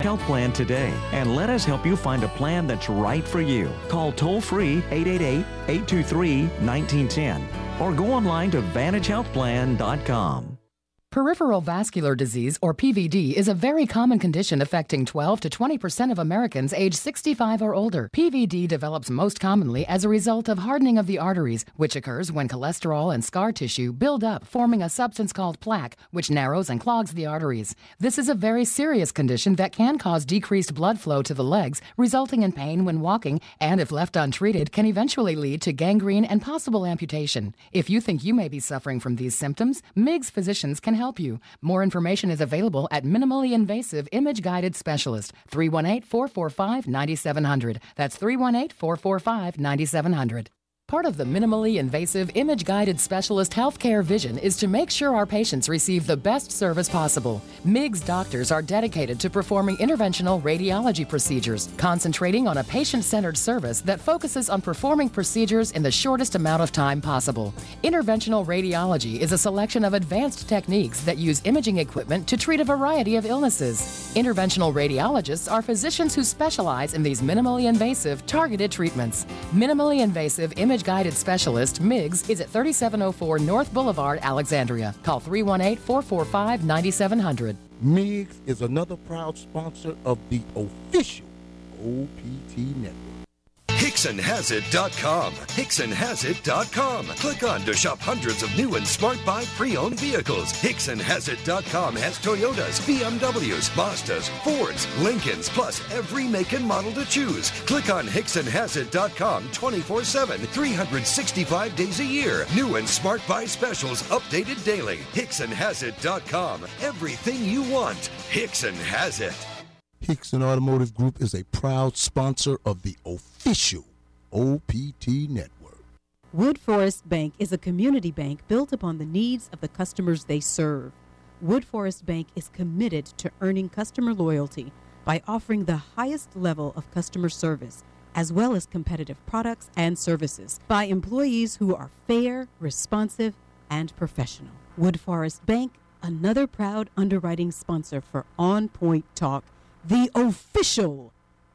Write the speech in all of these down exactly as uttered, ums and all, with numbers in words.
Health Plan today and let us help you find a plan that's right for you. Call toll-free eight eight eight, eight two three, one nine one zero or go online to vantage health plan dot com. Peripheral vascular disease, or P V D, is a very common condition affecting twelve to twenty percent of Americans age sixty-five or older. P V D develops most commonly as a result of hardening of the arteries, which occurs when cholesterol and scar tissue build up, forming a substance called plaque, which narrows and clogs the arteries. This is a very serious condition that can cause decreased blood flow to the legs, resulting in pain when walking, and if left untreated, can eventually lead to gangrene and possible amputation. If you think you may be suffering from these symptoms, M I G S physicians can help you. More information is available at Minimally Invasive Image Guided Specialist, three one eight, four four five, nine seven zero zero. That's three one eight, four four five, nine seven zero zero. Part of the Minimally Invasive Image Guided Specialist healthcare vision is to make sure our patients receive the best service possible. M I G S doctors are dedicated to performing interventional radiology procedures, concentrating on a patient-centered service that focuses on performing procedures in the shortest amount of time possible. Interventional radiology is a selection of advanced techniques that use imaging equipment to treat a variety of illnesses. Interventional radiologists are physicians who specialize in these minimally invasive, targeted treatments. Minimally invasive image Guided Specialist, M I G S, is at thirty-seven oh four North Boulevard, Alexandria. Call three one eight, four four five, nine seven zero zero. M I G S is another proud sponsor of the official O P T Network. Hickson Has It dot com. Hickson Has It dot com. Click on to shop hundreds of new and Smart Buy pre-owned vehicles. Hickson Has It dot com has Toyotas, B M Ws, Mazdas, Fords, Lincolns, plus every make and model to choose. Click on Hickson Has It dot com twenty-four seven, three hundred sixty-five days a year. New and Smart Buy specials updated daily. Hickson Has It dot com. Everything you want. Hickson has it. Hickson Automotive Group is a proud sponsor of the official O P T Network. Wood Forest Bank is a community bank built upon the needs of the customers they serve. Wood Forest Bank is committed to earning customer loyalty by offering the highest level of customer service, as well as competitive products and services, by employees who are fair, responsive, and professional. Wood Forest Bank, another proud underwriting sponsor for On Point Talk, the official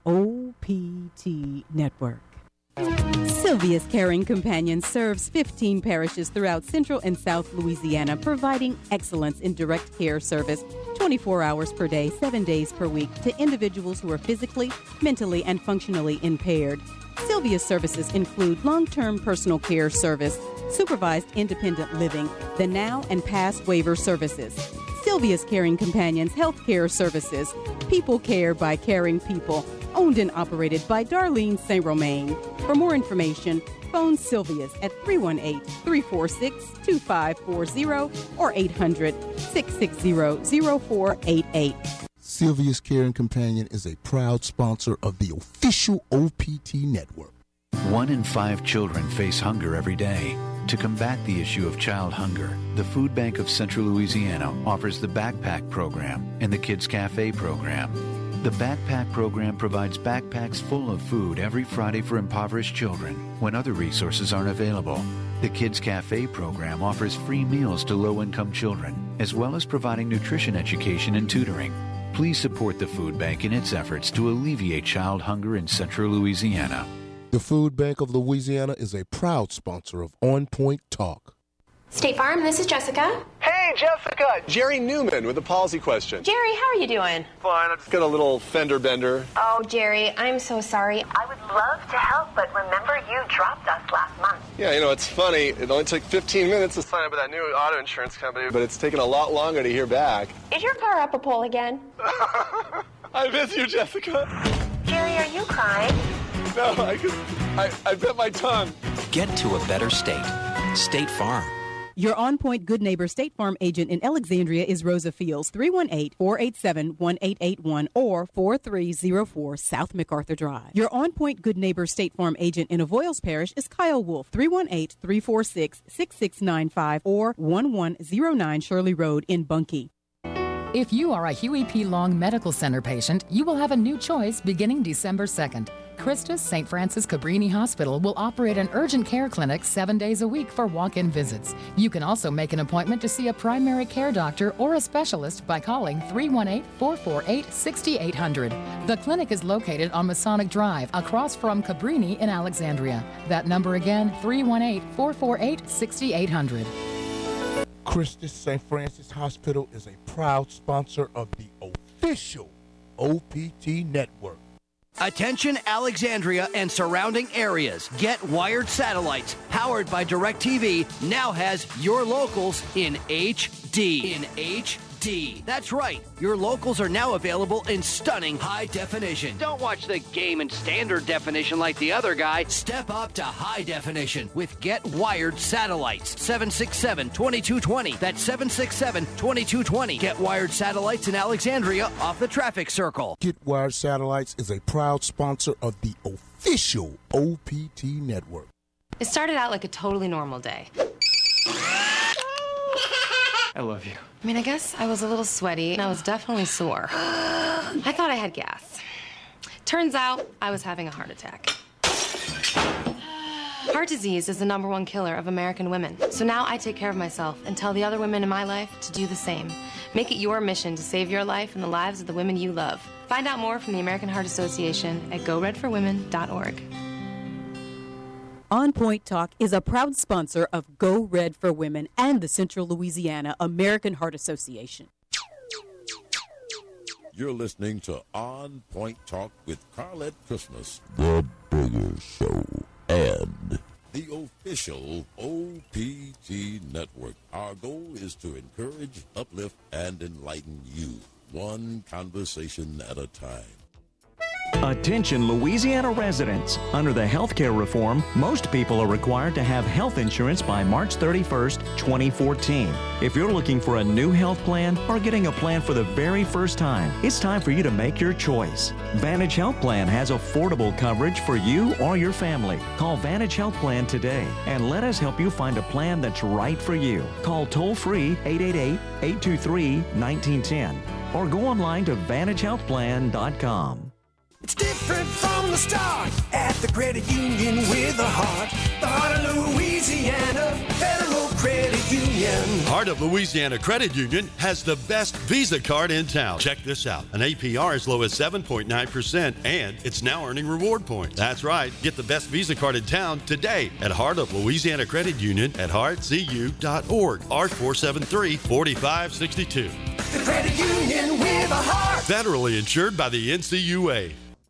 O P T Network. Sylvia's Caring Companion serves fifteen parishes throughout Central and South Louisiana, providing excellence in direct care service twenty-four hours per day, seven days per week to individuals who are physically, mentally, and functionally impaired. Sylvia's services include long-term personal care service, supervised independent living, the now and past waiver services. Sylvia's Caring Companions Healthcare Services, people care by caring people, owned and operated by Darlene Saint Romain. For more information, phone Sylvia's at three one eight, three four six, two five four zero or eight hundred, six six zero, zero four eight eight. Sylvia's Caring Companion is a proud sponsor of the official O P T Network. One in five children face hunger every day. To combat the issue of child hunger, the Food Bank of Central Louisiana offers the Backpack Program and the Kids Cafe Program. The Backpack Program provides backpacks full of food every Friday for impoverished children when other resources aren't available. The Kids Cafe Program offers free meals to low-income children, as well as providing nutrition education and tutoring. Please support the Food Bank in its efforts to alleviate child hunger in Central Louisiana. The Food Bank of Louisiana is a proud sponsor of On Point Talk. State Farm, this is Jessica. Hey, Jessica! Jerry Newman with a policy question. Jerry, how are you doing? Fine, I just got a little fender bender. Oh, Jerry, I'm so sorry. I would love to help, but remember you dropped us last month. Yeah, you know, it's funny. It only took fifteen minutes to sign up with that new auto insurance company, but it's taken a lot longer to hear back. Is your car up a pole again? I miss you, Jessica. Jerry, are you crying? No, I, could, I, I bit my tongue. Get to a better state. State Farm. Your On Point Good Neighbor State Farm agent in Alexandria is Rosa Fields, three one eight, four eight seven, one eight eight one or four three zero four South MacArthur Drive. Your On Point Good Neighbor State Farm agent in Avoyles Parish is Kyle Wolf, three one eight, three four six, six six nine five or one one zero nine Shirley Road in Bunkie. If you are a Huey P. Long Medical Center patient, you will have a new choice beginning December second. Christus Saint Francis Cabrini Hospital will operate an urgent care clinic seven days a week for walk-in visits. You can also make an appointment to see a primary care doctor or a specialist by calling three one eight, four four eight, six eight zero zero. The clinic is located on Masonic Drive, across from Cabrini in Alexandria. That number again, three one eight, four four eight, six eight zero zero. Christus Saint Francis Hospital is a proud sponsor of the official O P T Network. Attention Alexandria and surrounding areas. Get Wired Satellites, powered by DirecTV, now has your locals in H D. In H D. That's right. Your locals are now available in stunning high definition. Don't watch the game in standard definition like the other guy. Step up to high definition with Get Wired Satellites. seven six seven, two two two zero. That's seven six seven, two two two zero. Get Wired Satellites in Alexandria off the traffic circle. Get Wired Satellites is a proud sponsor of the official O P T Network. It started out like a totally normal day. I love you. I mean, I guess I was a little sweaty and I was definitely sore. I thought I had gas. Turns out I was having a heart attack. Heart disease is the number one killer of American women. So now I take care of myself and tell the other women in my life to do the same. Make it your mission to save your life and the lives of the women you love. Find out more from the American Heart Association at go red for women dot org. On Point Talk is a proud sponsor of Go Red for Women and the Central Louisiana American Heart Association. You're listening to On Point Talk with Carlette Christmas, the biggest show, and the official O P T Network. Our goal is to encourage, uplift, and enlighten you, one conversation at a time. Attention Louisiana residents. Under the healthcare reform, most people are required to have health insurance by March thirty-first, twenty fourteen. If you're looking for a new health plan or getting a plan for the very first time, it's time for you to make your choice. Vantage Health Plan has affordable coverage for you or your family. Call Vantage Health Plan today and let us help you find a plan that's right for you. Call toll-free eight eight eight, eight two three, one nine one zero or go online to vantage health plan dot com. It's different from the start at the credit union with a heart. The Heart of Louisiana Federal Credit Union. Heart of Louisiana Credit Union has the best Visa card in town. Check this out. An A P R as low as seven point nine percent, and it's now earning reward points. That's right. Get the best Visa card in town today at Heart of Louisiana Credit Union at heart c u dot org. R four seven three, four five six two. The credit union with a heart. Federally insured by the N C U A.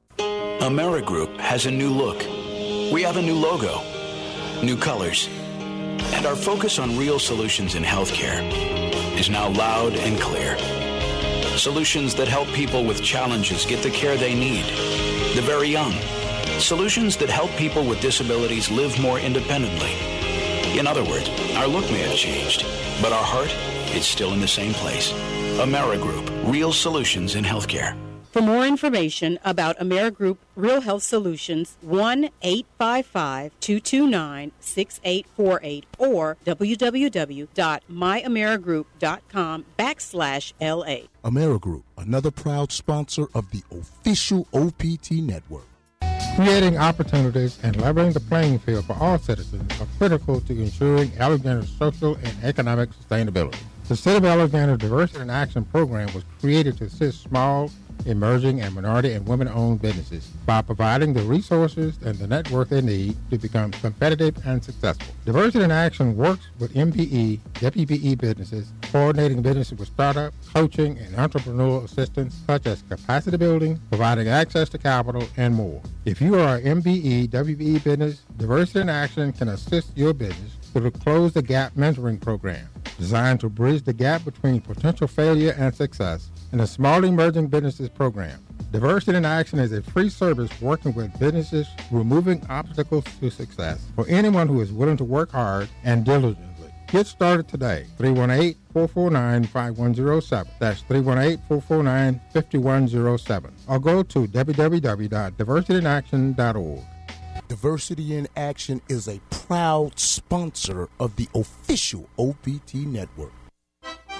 AmeriGroup has a new look. We have a new logo, new colors, and our focus on real solutions in healthcare is now loud and clear. Solutions that help people with challenges get the care they need, the very young. Solutions that help people with disabilities live more independently. In other words, our look may have changed, but our heart is still in the same place. AmeriGroup, real solutions in healthcare. For more information about AmeriGroup Real Health Solutions, one eight five five, two two nine, six eight four eight or w w w dot my amerigroup dot com backslash L A. AmeriGroup, another proud sponsor of the official O P T Network. Creating opportunities and leveling the playing field for all citizens are critical to ensuring Alexandria's social and economic sustainability. The City of Alexandria Diversity in Action program was created to assist small, emerging, and minority and women-owned businesses by providing the resources and the network they need to become competitive and successful. Diversity in Action works with M B E, W B E businesses, coordinating businesses with startup, coaching, and entrepreneurial assistance such as capacity building, providing access to capital, and more. If you are an M B E, W B E business, Diversity in Action can assist your business through the Close the Gap mentoring program, designed to bridge the gap between potential failure and success, and the Small Emerging Businesses Program. Diversity in Action is a free service working with businesses removing obstacles to success for anyone who is willing to work hard and diligently. Get started today. three one eight, four four nine, five one zero seven. That's three one eight, four four nine, five one zero seven. Or go to w w w dot diversity in action dot org. Diversity in Action is a proud sponsor of the official O P T Network.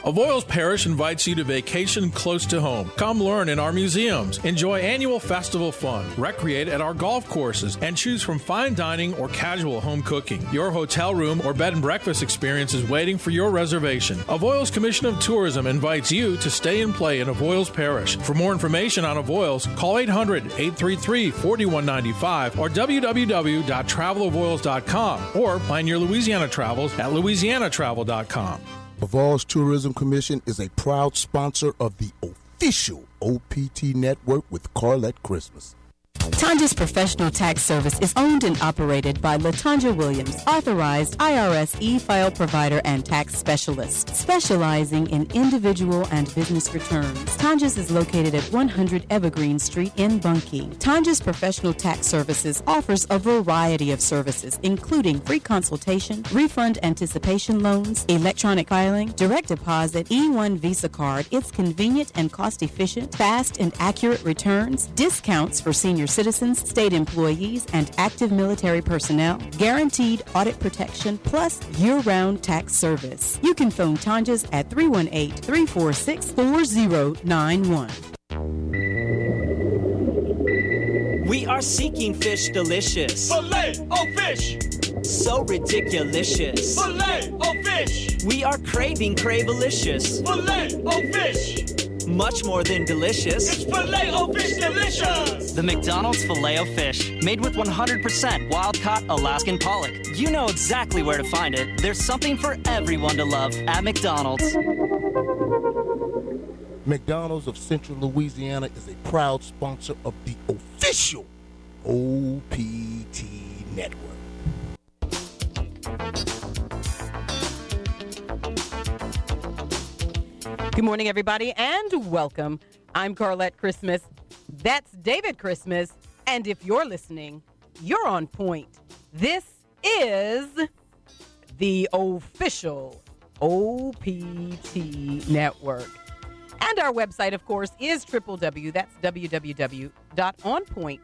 Avoyelles Parish invites you to vacation close to home. Come learn in our museums, enjoy annual festival fun, recreate at our golf courses, and choose from fine dining or casual home cooking. Your hotel room or bed and breakfast experience is waiting for your reservation. Avoyelles Commission of Tourism invites you to stay and play in Avoyelles Parish. For more information on Avoyelles, call eight hundred, eight three three, four one nine five or w w w dot travel avoyelles dot com or plan your Louisiana travels at louisiana travel dot com. Avoyelles Tourism Commission is a proud sponsor of the official O P T network with Carlette Christmas. Tanja's Professional Tax Service is owned and operated by LaTanja Williams, authorized I R S e-file provider and tax specialist, specializing in individual and business returns. Tanja's is located at one hundred Evergreen Street in Bunkie. Tanja's Professional Tax Services offers a variety of services, including free consultation, refund anticipation loans, electronic filing, direct deposit, E one Visa card. It's convenient and cost-efficient, fast and accurate returns, discounts for senior citizens, state employees, and active military personnel, guaranteed audit protection, plus year-round tax service. You can phone Tanja's at three one eight, three four six, four zero nine one. We are seeking fish delicious. Filet-O-Fish. So ridiculous. Filet-O-Fish. We are craving Cravelicious. Filet-O-Fish. Much more than delicious. It's Filet-O-Fish delicious. The McDonald's Filet-O-Fish, made with one hundred percent wild-caught Alaskan pollock. You know exactly where to find it. There's something for everyone to love at McDonald's. McDonald's of Central Louisiana is a proud sponsor of the official O P T network. Good morning, everybody, and welcome. I'm Carlette Christmas. That's David Christmas. And if you're listening, you're on point. This is the official O P T network. And our website, of course, is triple W. That's w w w dot on point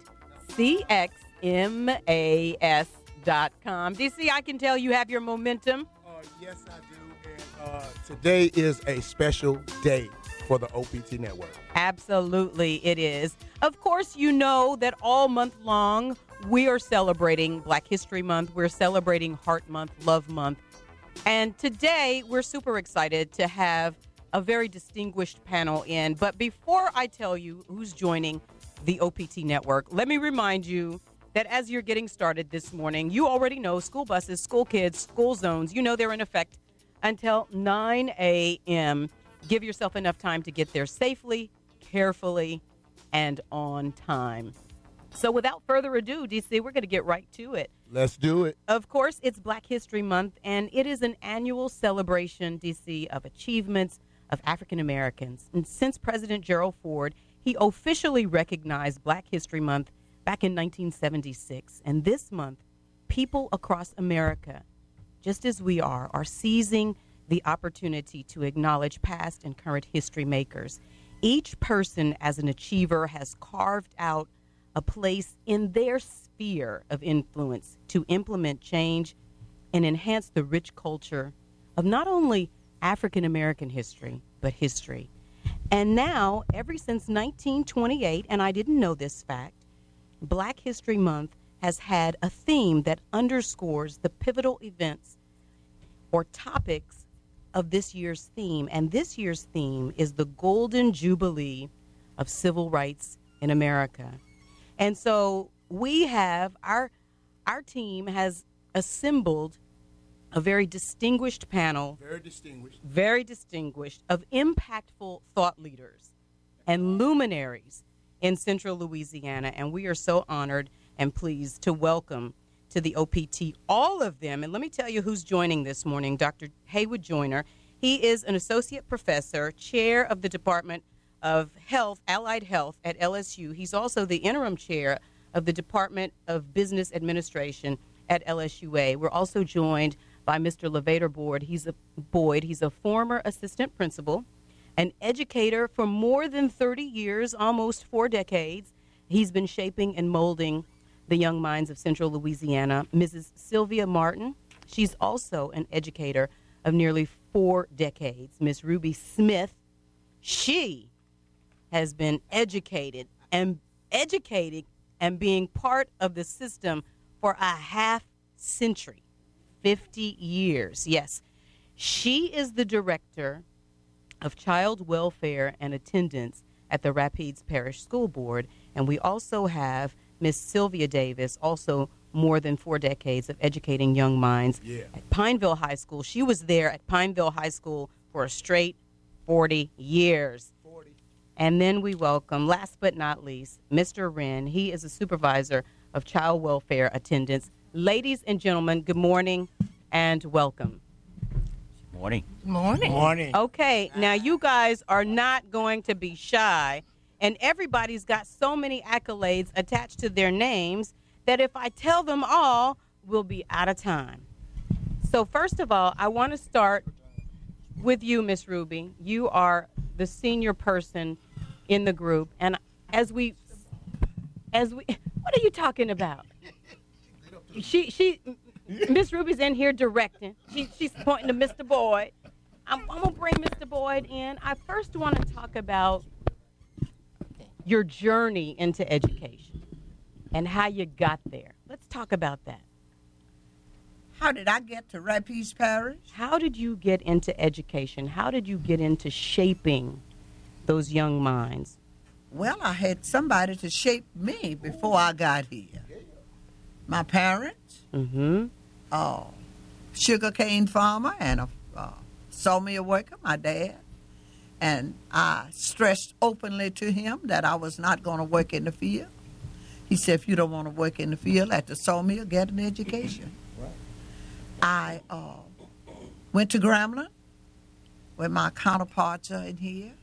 c x m a s dot com. D C, I can tell you have your momentum. Uh, yes, I do. And uh, today is a special day for the O P T network. Absolutely, it is. Of course, you know that all month long, we are celebrating Black History Month. We're celebrating Heart Month, Love Month. And today, we're super excited to have a very distinguished panel in. But before I tell you who's joining the O P T network, let me remind you that as you're getting started this morning, you already know school buses, school kids, school zones, you know they're in effect until nine a.m. Give yourself enough time to get there safely, carefully, and on time. So without further ado, D C, we're going to get right to it. Let's do it. Of course, it's Black History Month, and it is an annual celebration, D C, of achievements of African Americans. And since President Gerald Ford, he officially recognized Black History Month back in nineteen seventy-six. And this month, people across America, just as we are, are seizing the opportunity to acknowledge past and current history makers. Each person as an achiever has carved out a place in their sphere of influence to implement change and enhance the rich culture of not only African American history, but history. And now, ever since nineteen twenty-eight, and I didn't know this fact, Black History Month has had a theme that underscores the pivotal events or topics of this year's theme. And this year's theme is the Golden Jubilee of Civil Rights in America. And so we have, our, our team has assembled a very distinguished panel. Very distinguished. Very distinguished of impactful thought leaders and luminaries in Central Louisiana. And we are so honored and pleased to welcome to the O P T all of them. And let me tell you who's joining this morning. Doctor Haywood Joyner. He is an associate professor, chair of the Department of Health, Allied Health at L S U. He's also the interim chair of the Department of Business Administration at L S U A. We're also joined by Mister Levator Boyd. He's a Boyd. He's a former assistant principal, an educator for more than thirty years, almost four decades. He's been shaping and molding the young minds of Central Louisiana. Missus Sylvia Martin, she's also an educator of nearly four decades. Miss Ruby Smith, she has been educated and educated and being part of the system for a half century, fifty years. Yes, she is the director of child welfare and attendance at the Rapides Parish School Board. And we also have Miss Sylvia Davis, also more than four decades of educating young minds yeah. at Pineville High School. She was there at Pineville High School for a straight forty years. forty. And then we welcome, last but not least, Mister Wren. He is a supervisor of child welfare attendance. Ladies and gentlemen, good morning and welcome. Morning. Morning. Morning. Okay, now you guys are not going to be shy, and everybody's got so many accolades attached to their names that if I tell them all, we'll be out of time. So first of all, I want to start with you, Miss Ruby. You are the senior person in the group, and as we, as we, what are you talking about? She, she, Miss Ruby's in here directing. She, she's pointing to Mister Boyd. I'm, I'm gonna bring Mister Boyd in. I first want to talk about your journey into education and how you got there. Let's talk about that. How did I get to Rapides Parish? How did you get into education? How did you get into shaping those young minds? Well, I had somebody to shape me before I got here. My parents, mm-hmm. uh, sugarcane farmer and a uh, sawmill worker, my dad. And I stressed openly to him that I was not going to work in the field. He said, if you don't want to work in the field at the sawmill, get an education. I uh, went to Grambling, where my counterparts are in here,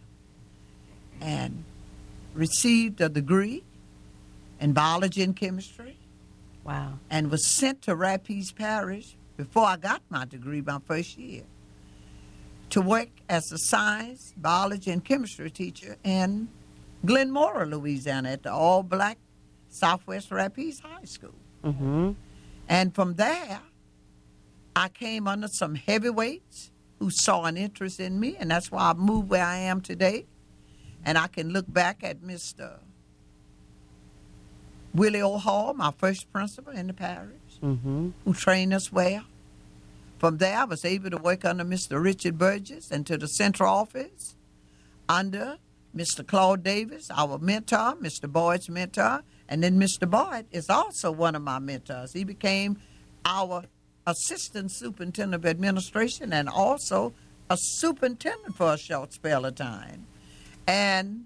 and received a degree in biology and chemistry. Wow. And was sent to Rapides Parish before I got my degree my first year to work as a science, biology, and chemistry teacher in Glenmora, Louisiana, at the all-black Southwest Rapides High School. Mm-hmm. And from there, I came under some heavyweights who saw an interest in me, and that's why I moved where I am today. And I can look back at Mister Willie O'Hall, my first principal in the parish, mm-hmm. who trained us well. From there, I was able to work under Mister Richard Burgess and to the central office under Mister Claude Davis, our mentor, Mister Boyd's mentor, and then Mister Boyd is also one of my mentors. He became our assistant superintendent of administration and also a superintendent for a short spell of time. And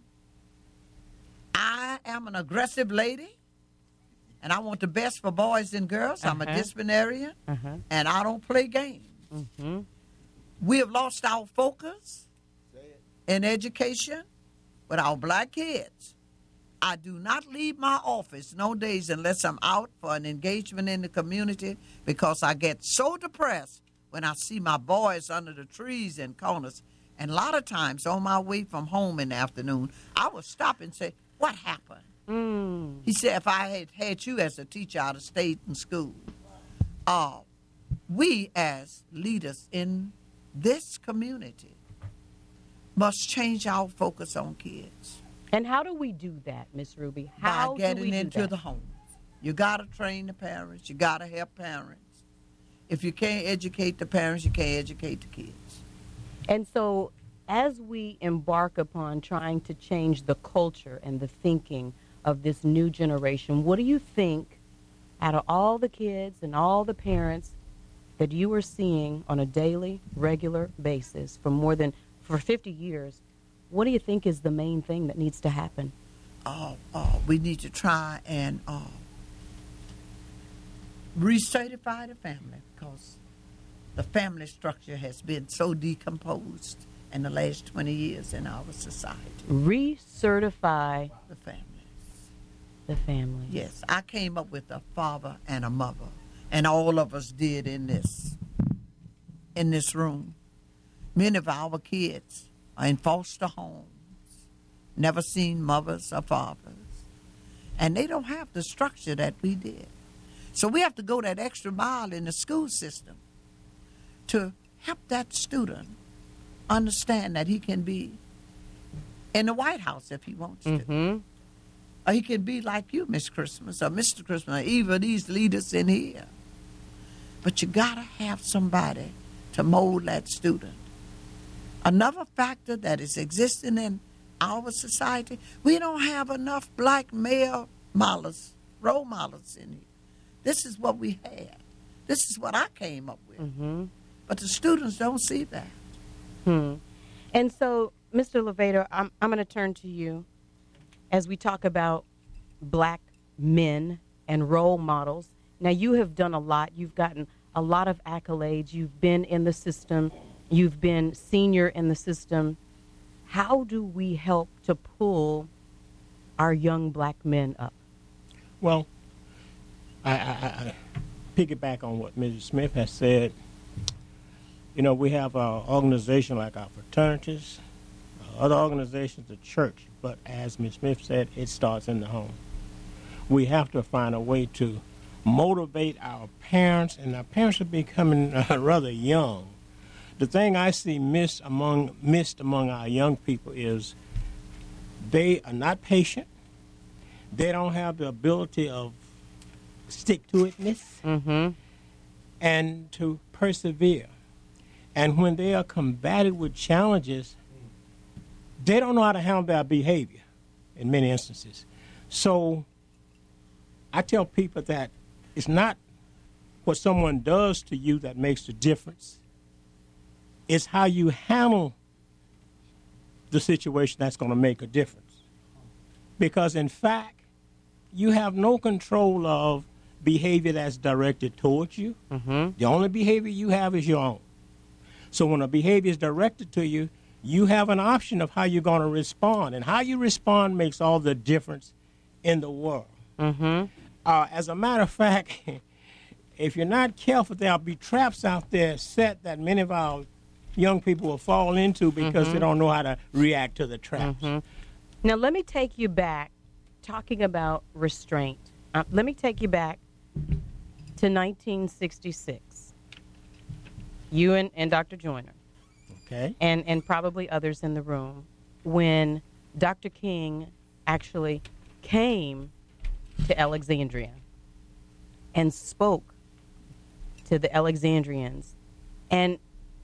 I am an aggressive lady, and I want the best for boys and girls. I'm uh-huh. a disciplinarian, uh-huh. and I don't play games. Mm-hmm. We have lost our focus in education with our black kids. I do not leave my office no days unless I'm out for an engagement in the community because I get so depressed when I see my boys under the trees and corners. And a lot of times on my way from home in the afternoon, I would stop and say, what happened? Mm. He said, if I had had you as a teacher, I'd have stayed in school. Uh, we as leaders in this community must change our focus on kids. And how do we do that, Miss Ruby? How By getting do we do into that? the homes. You got to train the parents. You got to help parents. If you can't educate the parents, you can't educate the kids. And so as we embark upon trying to change the culture and the thinking of this new generation, what do you think, out of all the kids and all the parents that you are seeing on a daily, regular basis for more than, for fifty years, what do you think is the main thing that needs to happen? Uh, uh, we need to try and uh, recertify the family because the family structure has been so decomposed in the last twenty years in our society. Recertify the family. The family. Yes, I came up with a father and a mother, and all of us did in this, in this room. Many of our kids are in foster homes, never seen mothers or fathers, and they don't have the structure that we did. So we have to go that extra mile in the school system to help that student understand that he can be in the White House if he wants to. Mm-hmm. Or he can be like you, Miss Christmas, or Mister Christmas, or even these leaders in here. But you got to have somebody to mold that student. Another factor that is existing in our society, we don't have enough black male models, role models in here. This is what we had. This is what I came up with. Mm-hmm. But the students don't see that. Hmm. And so, Mister Levator, I'm, I'm going to turn to you as we talk about black men and role models. Now, you have done a lot. You've gotten a lot of accolades. You've been in the system. You've been senior in the system. How do we help to pull our young black men up? Well, I, I, I piggyback on what Missus Smith has said. You know, we have our organization like our fraternities, uh, other organizations, the church, but as Miz Smith said, it starts in the home. We have to find a way to motivate our parents, and our parents are becoming uh, rather young. The thing I see missed among, missed among our young people is they are not patient. They don't have the ability of stick-to-itness mm-hmm. and to persevere. And when they are combated with challenges, they don't know how to handle their behavior in many instances. So I tell people that it's not what someone does to you that makes the difference. It's how you handle the situation that's going to make a difference. Because, in fact, you have no control of behavior that's directed towards you. Mm-hmm. The only behavior you have is your own. So when a behavior is directed to you, you have an option of how you're going to respond. And how you respond makes all the difference in the world. Mm-hmm. Uh, as a matter of fact, if you're not careful, there'll be traps out there set that many of our young people will fall into because mm-hmm. they don't know how to react to the traps. Mm-hmm. Now, let me take you back, talking about restraint. Uh, let me take you back to nineteen sixty-six. You and, and Doctor Joyner. Okay. And, and probably others in the room, when Doctor King actually came to Alexandria and spoke to the Alexandrians. And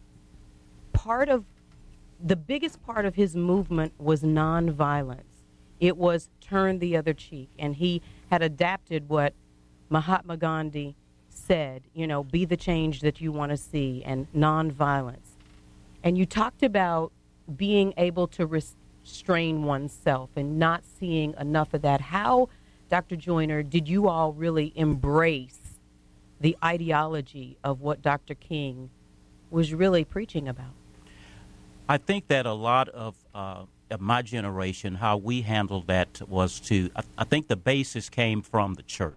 part of, the biggest part of his movement was nonviolence. It was turn the other cheek. And he had adapted what Mahatma Gandhi said, you know, be the change that you want to see, and nonviolence. And you talked about being able to restrain oneself and not seeing enough of that. How, Doctor Joyner, did you all really embrace the ideology of what Doctor King was really preaching about? I think that a lot of, uh, of my generation, how we handled that was to, I, I think the basis came from the church.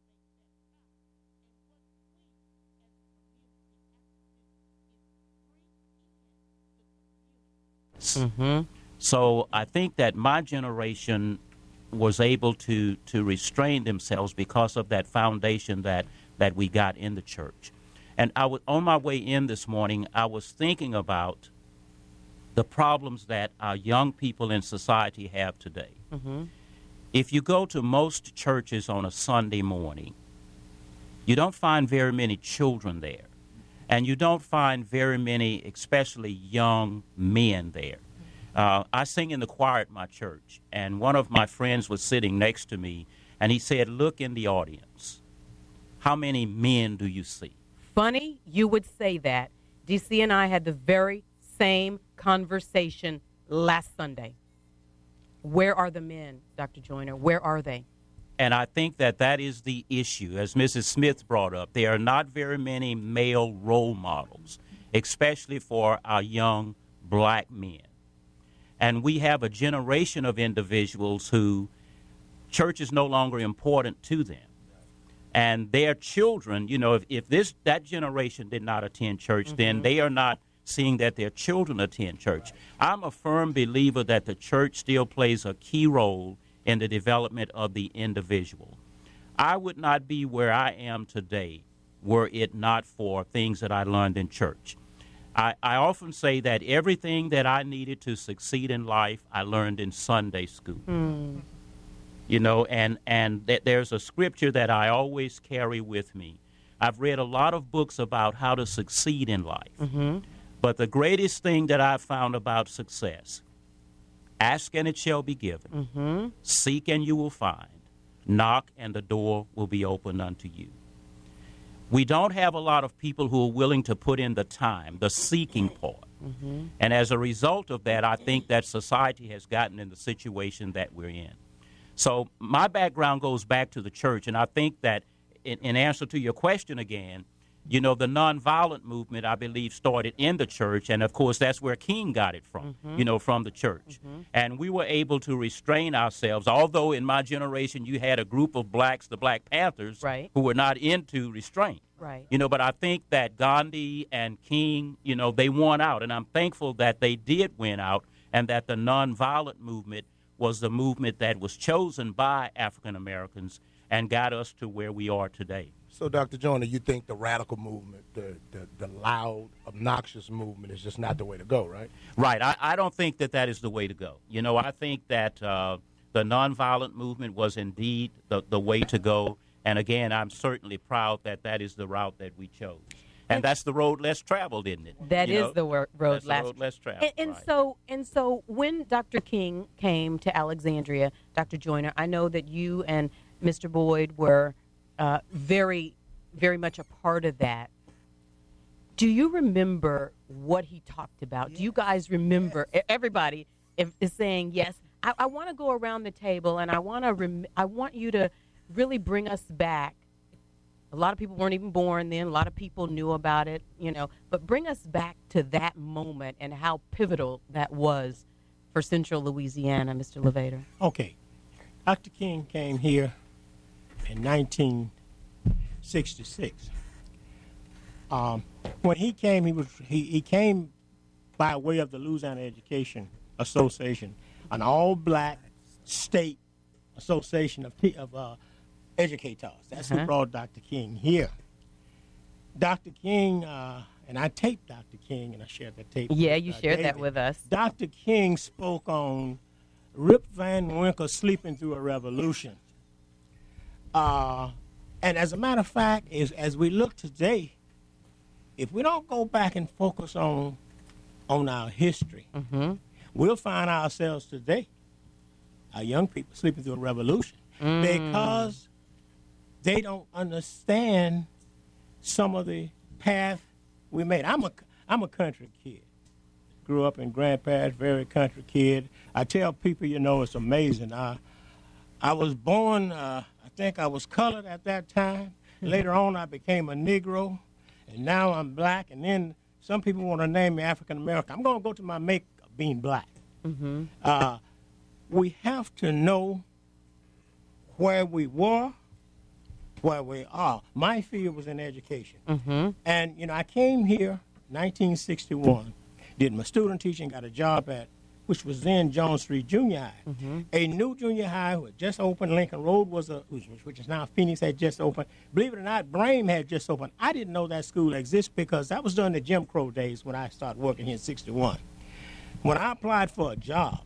Mm-hmm. So I think that my generation was able to, to restrain themselves because of that foundation that, that we got in the church. And I was, on my way in this morning, I was thinking about the problems that our young people in society have today. Mm-hmm. If you go to most churches on a Sunday morning, you don't find very many children there. And you don't find very many, especially young men there. Uh, I sing in the choir at my church, and one of my friends was sitting next to me, and he said, look in the audience. How many men do you see? Funny you would say that. D C and I had the very same conversation last Sunday. Where are the men, Doctor Joyner? Where are they? And I think that that is the issue, as Missus Smith brought up. There are not very many male role models, especially for our young black men. And we have a generation of individuals who church is no longer important to them. And their children, you know, if, if this that generation did not attend church, mm-hmm. then they are not seeing that their children attend church. I'm a firm believer that the church still plays a key role in the development of the individual. I would not be where I am today were it not for things that I learned in church. I, I often say that everything that I needed to succeed in life, I learned in Sunday school. Mm. You know, and, and th- there's a scripture that I always carry with me. I've read a lot of books about how to succeed in life. Mm-hmm. But the greatest thing that I've found about success, ask and it shall be given. Mm-hmm. Seek and you will find. Knock and the door will be opened unto you. We don't have a lot of people who are willing to put in the time, the seeking part. Mm-hmm. And as a result of that, I think that society has gotten in the situation that we're in. So my background goes back to the church, and I think that in, in answer to your question again, you know, the nonviolent movement, I believe, started in the church, and of course that's where King got it from, Mhm. you know, from the church. Mm-hmm. And we were able to restrain ourselves, although in my generation you had a group of blacks, the Black Panthers, Right. who were not into restraint. Right. You know, but I think that Gandhi and King, you know, they won out, and I'm thankful that they did win out, and that the nonviolent movement was the movement that was chosen by African Americans and got us to where we are today. So, Doctor Joyner, you think the radical movement, the, the, the loud, obnoxious movement is just not the way to go, right? Right. I, I don't think that that is the way to go. You know, I think that uh, the nonviolent movement was indeed the, the way to go. And again, I'm certainly proud that that is the route that we chose. And that's the road less traveled, isn't it? That You is know, the wor- road that's the less road less traveled. And, and right. so, and so, when Doctor King came to Alexandria, Doctor Joyner, I know that you and Mister Boyd were uh, very, very much a part of that. Do you remember what he talked about? Yes. Do you guys remember? Yes. Everybody is saying yes. I, I want to go around the table, and I want to. Rem- I want you to really bring us back. A lot of people weren't even born then. A lot of people knew about it, you know. But bring us back to that moment and how pivotal that was for Central Louisiana, Mister Levator. Okay. Doctor King came here in nineteen sixty-six. Um, when he came, he was he, he came by way of the Louisiana Education Association, an all-black state association of, of uh, educators. That's Uh-huh. who brought Doctor King here. Doctor King, uh, and I taped Doctor King, and I shared that tape. Yeah, with, you uh, shared that David. with us. Doctor King spoke on Rip Van Winkle sleeping through a revolution. Uh, and as a matter of fact, is as we look today, if we don't go back and focus on on our history, Mm-hmm. we'll find ourselves today, our young people, sleeping through a revolution Mm. because they don't understand some of the path we made. I'm a, I'm a country kid. Grew up in Grand Parish, very country kid. I tell people, you know, it's amazing. I, I was born, uh, I think I was colored at that time. Later on, I became a Negro, and now I'm black. And then some people want to name me African American. I'm going to go to my make of being black. Mm-hmm. Uh, we have to know where we were, where we are. My field was in education. Mm-hmm. And, you know, I came here nineteen sixty-one, did my student teaching, got a job at, which was then Jones Street Junior High. Mm-hmm. A new junior high who had just opened. Lincoln Road was a, which, which is now Phoenix, had just opened. Believe it or not, Brame had just opened. I didn't know that school exists because that was during the Jim Crow days when I started working here in sixty-one. When I applied for a job,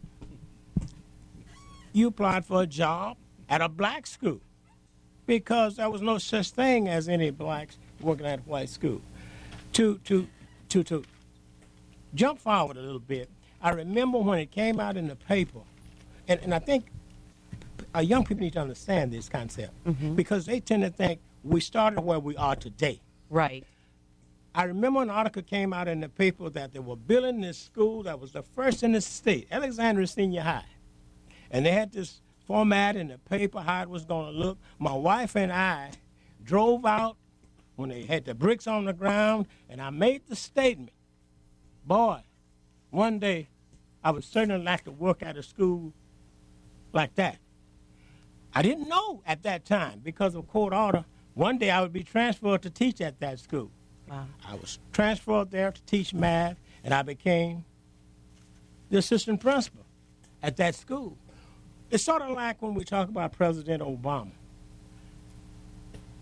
you applied for a job at a black school because there was no such thing as any blacks working at a white school. To, to, to, to jump forward a little bit, I remember when it came out in the paper, and, and I think our young people need to understand this concept Mm-hmm. because they tend to think we started where we are today. Right. I remember an article came out in the paper that they were building this school that was the first in the state, Alexandria Senior High. And they had this format in the paper, how it was going to look. My wife and I drove out when they had the bricks on the ground, and I made the statement, boy, one day I would certainly like to work at a school like that. I didn't know at that time because of court order, one day I would be transferred to teach at that school. Wow. I was transferred there to teach math, and I became the assistant principal at that school. It's sort of like when we talk about President Obama.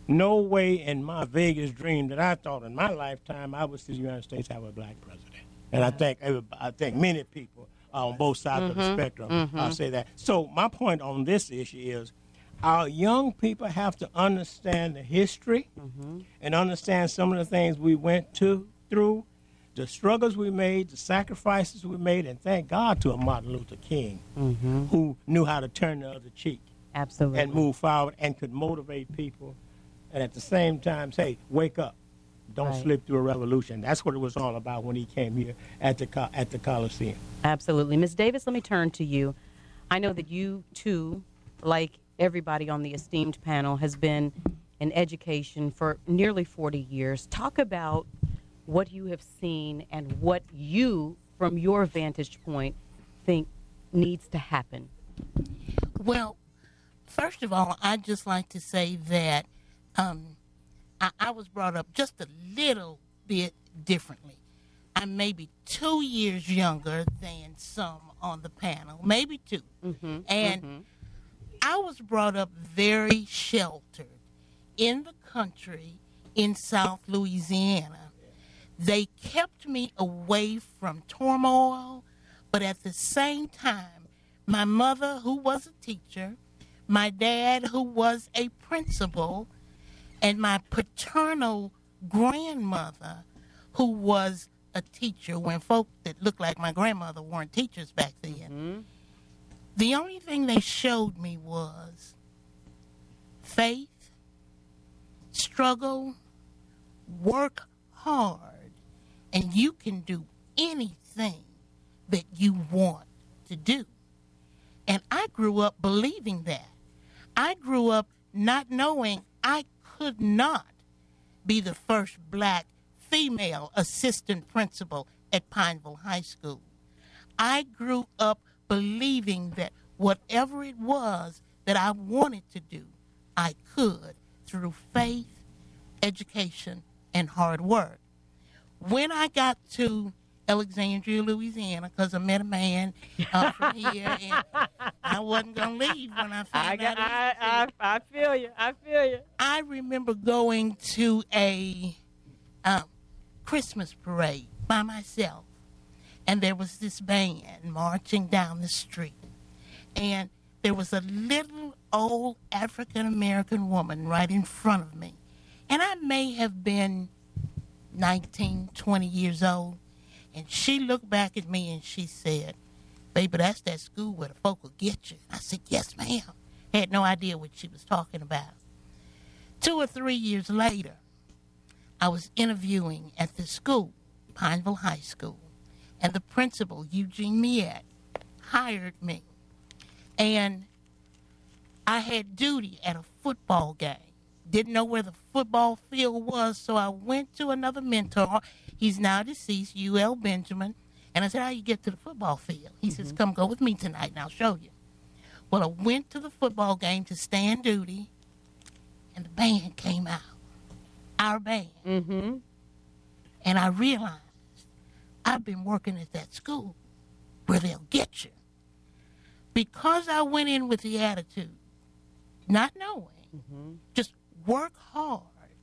no way in my vaguest dream that I thought in my lifetime I would see the United States have a black president. And I think I think many people on both sides of the Mhm, spectrum mhm. uh, say that. So my point on this issue is our young people have to understand the history and understand some of the things we went to through, the struggles we made, the sacrifices we made, and thank God to a Martin Luther King who knew how to turn the other cheek. Absolutely. And move forward and could motivate people and at the same time say, wake up. Don't Right. slip through a revolution. That's what it was all about when he came here at the co- at the Coliseum. Absolutely. Miz Davis, let me turn to you. I know that you, too, like everybody on the esteemed panel, has been in education for nearly forty years. Talk about what you have seen and what you, from your vantage point, think needs to happen. Well, first of all, I'd just like to say that um, I, I was brought up just a little bit differently. I'm maybe two years younger than some on the panel, maybe two. Mm-hmm. And mhm. I was brought up very sheltered in the country in South Louisiana. They kept me away from turmoil, but at the same time, my mother, who was a teacher, my dad, who was a principal, and my paternal grandmother, who was a teacher when folk that looked like my grandmother weren't teachers back then. The only thing they showed me was faith, struggle, work hard, and you can do anything that you want to do. And I grew up believing that. I grew up not knowing I could not be the first black female assistant principal at Pineville High School. I grew up believing that whatever it was that I wanted to do, I could through faith, education, and hard work. When I got to Alexandria, Louisiana, because I met a man uh, from here, and I wasn't going to leave when I found I, out. got, I, I, I feel you. I feel you. I remember going to a um, Christmas parade by myself, and there was this band marching down the street, and there was a little old African-American woman right in front of me, and I may have been nineteen, twenty years old, and she looked back at me and she said, "Baby, that's that school where the folk will get you." I said, "Yes, ma'am." Had no idea what she was talking about. Two or three years later, I was interviewing at the school, Pineville High School, and the principal, Eugene Miette, hired me. And I had duty at a football game. Didn't know where the football field was, so I went to another mentor. He's now deceased, U L Benjamin. And I said, "How you get to the football field?" He says, "Come go with me tonight and I'll show you." Well, I went to the football game to stand duty, and the band came out. Our band. Mm-hmm. And I realized I've been working at that school where they'll get you. Because I went in with the attitude, not knowing, Mm-hmm. just work hard,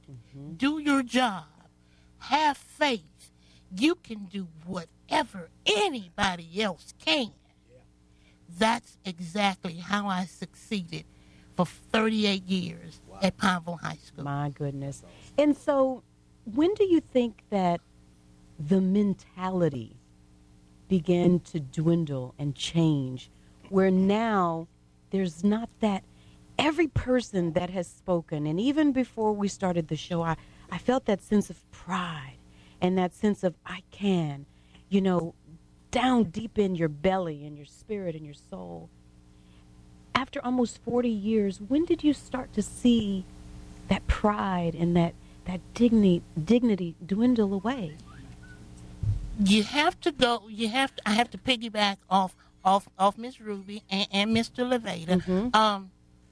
do your job, have faith. You can do whatever anybody else can. That's exactly how I succeeded for thirty-eight years at Pineville High School. My goodness. And so, when do you think that the mentality began to dwindle and change, where now there's not that, every person that has spoken, and even before we started the show, I, I felt that sense of pride and that sense of I can, you know, down deep in your belly and your spirit and your soul. After almost forty years, when did you start to see that pride and that, that dignity, dignity dwindle away? You have to go, you have to, I have to piggyback off off, off Miss Ruby and, and Mister Levada. Mm-hmm. Um,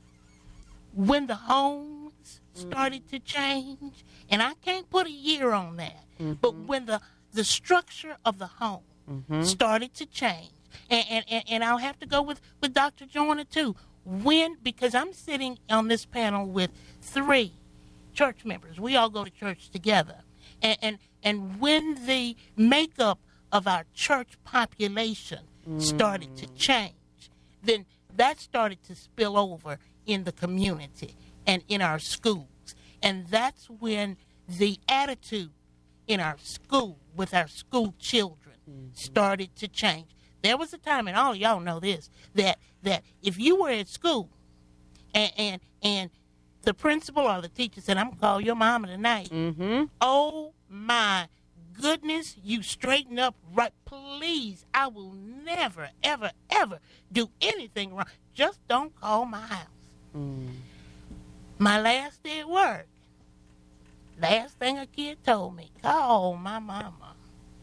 when the homes started to change, and I can't put a year on that, Mm-hmm. but when the, the structure of the home Mm-hmm. started to change, and, and, and, and I'll have to go with, with Doctor Joyner too, when, because I'm sitting on this panel with three church members. We all go to church together. And, and, and when the makeup of our church population mm. started to change, then that started to spill over in the community and in our schools. And that's when the attitude in our school, with our school children, mm-hmm. started to change. There was a time, and all of y'all know this, that that if you were at school and and, and the principal or the teacher said, I'm going to call your mama tonight, mm-hmm. oh my goodness, you straighten up right. Please, I will never, ever, ever do anything wrong. Just don't call my house. Mm. My last day at work, last thing a kid told me, call my mama.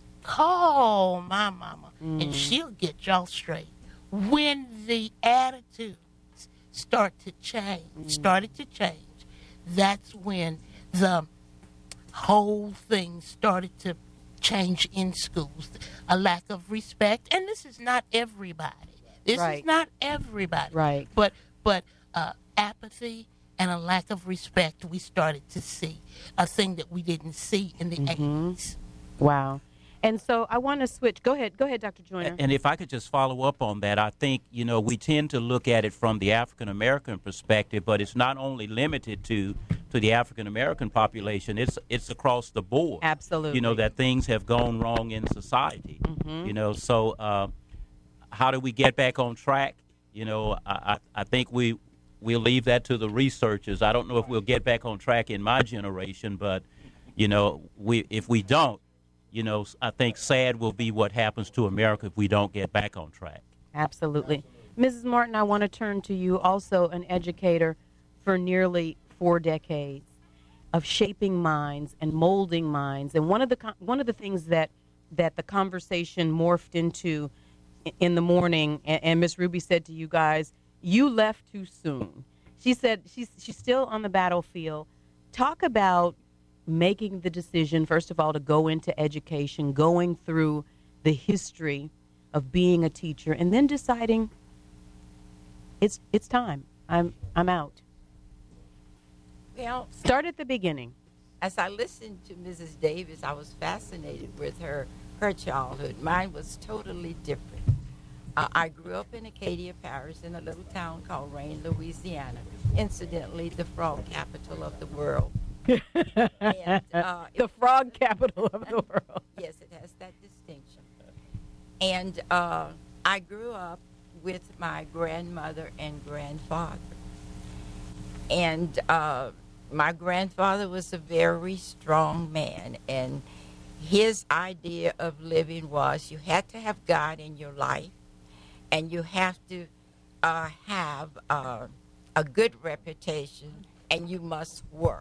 Call my mama, mm. and she'll get y'all straight. When the attitudes start to change, mm. started to change, that's when the whole thing started to change in schools. A lack of respect, and this is not everybody. This right. is not everybody. Right. But but uh, apathy and a lack of respect, we started to see a thing that we didn't see in the mm-hmm. eighties. Wow. And so I want to switch. Go ahead. Go ahead, Doctor Joyner. And if I could just follow up on that, I think, you know, we tend to look at it from the African-American perspective, but it's not only limited to, to the African-American population. It's it's across the board. Absolutely. You know, that things have gone wrong in society. Mm-hmm. You know, so uh, how do we get back on track? You know, I, I, I think we, we'll leave that to the researchers. I don't know if we'll get back on track in my generation, but, you know, we if we don't, you know, I think sad will be what happens to America if we don't get back on track. Absolutely. Missus Martin, I want to turn to you, also an educator for nearly four decades of shaping minds and molding minds. And one of the one of the things that, that the conversation morphed into in the morning, and, and Miss Ruby said to you guys, you left too soon. She said she's she's still on the battlefield. Talk about making the decision, first of all, to go into education, going through the history of being a teacher, and then deciding it's it's time. I'm I'm out. Well, start at the beginning. As I listened to Missus Davis, I was fascinated with her her childhood. Mine was totally different. Uh, I grew up in Acadia Parish in a little town called Rayne, Louisiana. Incidentally, the frog capital of the world. and, uh, the frog capital of the world. Yes, it has that distinction. And uh, I grew up with my grandmother and grandfather. And uh, my grandfather was a very strong man, and his idea of living was you had to have God in your life, and you have to uh, have uh, a good reputation, and you must work.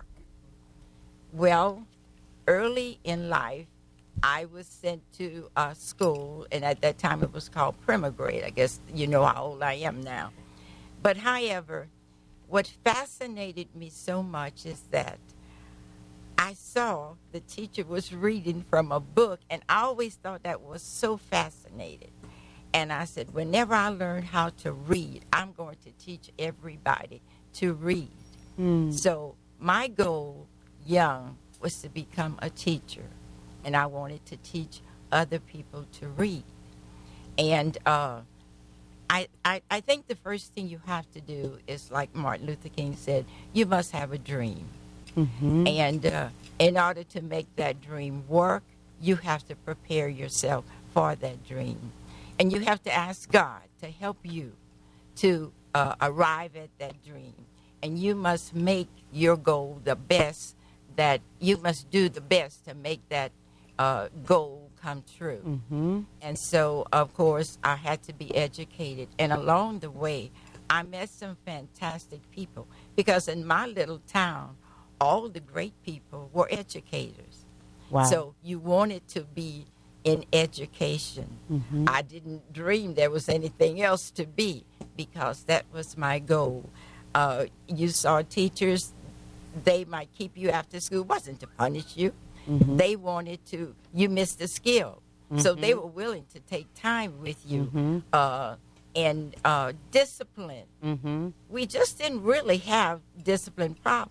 Well, early in life, I was sent to uh, school, and at that time it was called Prima-Grade. I guess you know how old I am now. But however, what fascinated me so much is that I saw the teacher was reading from a book, and I always thought that was so fascinating. And I said, whenever I learn how to read, I'm going to teach everybody to read. Mm. So my goal young was to become a teacher, and I wanted to teach other people to read. And uh, I, I, I think the first thing you have to do is, like Martin Luther King said, you must have a dream. Mm-hmm. And uh, in order to make that dream work, you have to prepare yourself for that dream. And you have to ask God to help you to uh, arrive at that dream. And you must make your goal the best that you must do the best to make that uh, goal come true. Mm-hmm. And so, of course, I had to be educated. And along the way, I met some fantastic people, because in my little town, all the great people were educators. Wow. So you wanted to be in education. Mm-hmm. I didn't dream there was anything else to be, because that was my goal. Uh, you saw teachers, they might keep you after school. It wasn't to punish you. Mm-hmm. They wanted to, you missed a skill. Mm-hmm. So they were willing to take time with you. Mm-hmm. Uh, and uh, discipline. Mm-hmm. We just didn't really have discipline problem.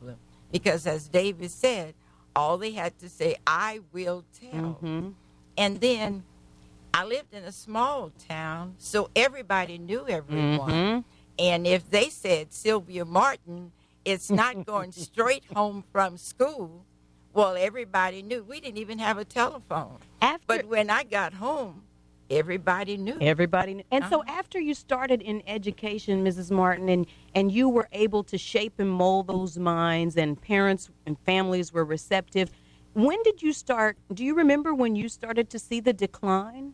Because as David said, all they had to say, I will tell. Mm-hmm. And then I lived in a small town, so everybody knew everyone. Mm-hmm. And if they said Sylvia Martin, it's not going straight home from school, well, everybody knew. We didn't even have a telephone. After, but when I got home, everybody knew. Everybody knew. And so Uh-huh. after you started in education, Missus Martin, and, and you were able to shape and mold those minds, and parents and families were receptive, when did you start, do you remember when you started to see the decline?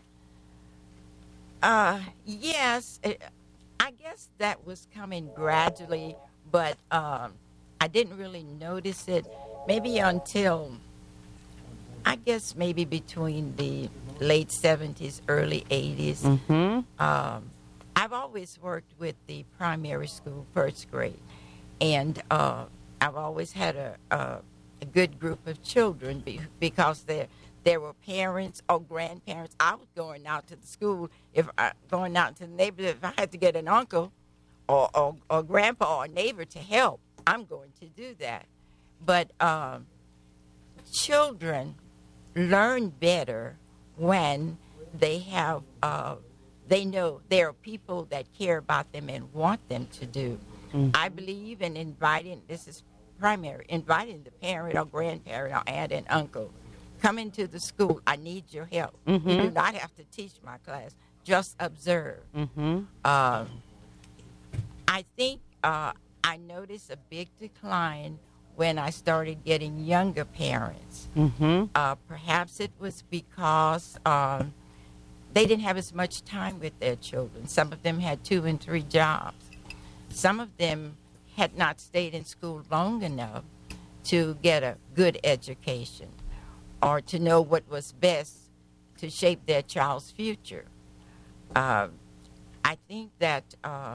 Uh, yes, uh, I guess that was coming gradually, but um, I didn't really notice it maybe until, I guess maybe between the late seventies, early eighties. Mm-hmm. Um, I've always worked with the primary school, first grade, and uh, I've always had a, a, a good group of children be, because there there were parents or grandparents. I was going out to the school, if I, going out to the neighborhood. If I had to get an uncle or, or, or grandpa or neighbor to help, I'm going to do that. But um, children learn better when they have, uh, they know there are people that care about them and want them to do. Mm-hmm. I believe in inviting, this is primary, inviting the parent or grandparent or aunt and uncle. Come into the school, I need your help. Mm-hmm. You do not have to teach my class, just observe. Mm-hmm. Uh, I think uh, I noticed a big decline when I started getting younger parents. Mm-hmm. Uh, perhaps it was because um, they didn't have as much time with their children. Some of them had two and three jobs. Some of them had not stayed in school long enough to get a good education or to know what was best to shape their child's future. Uh, I think that um,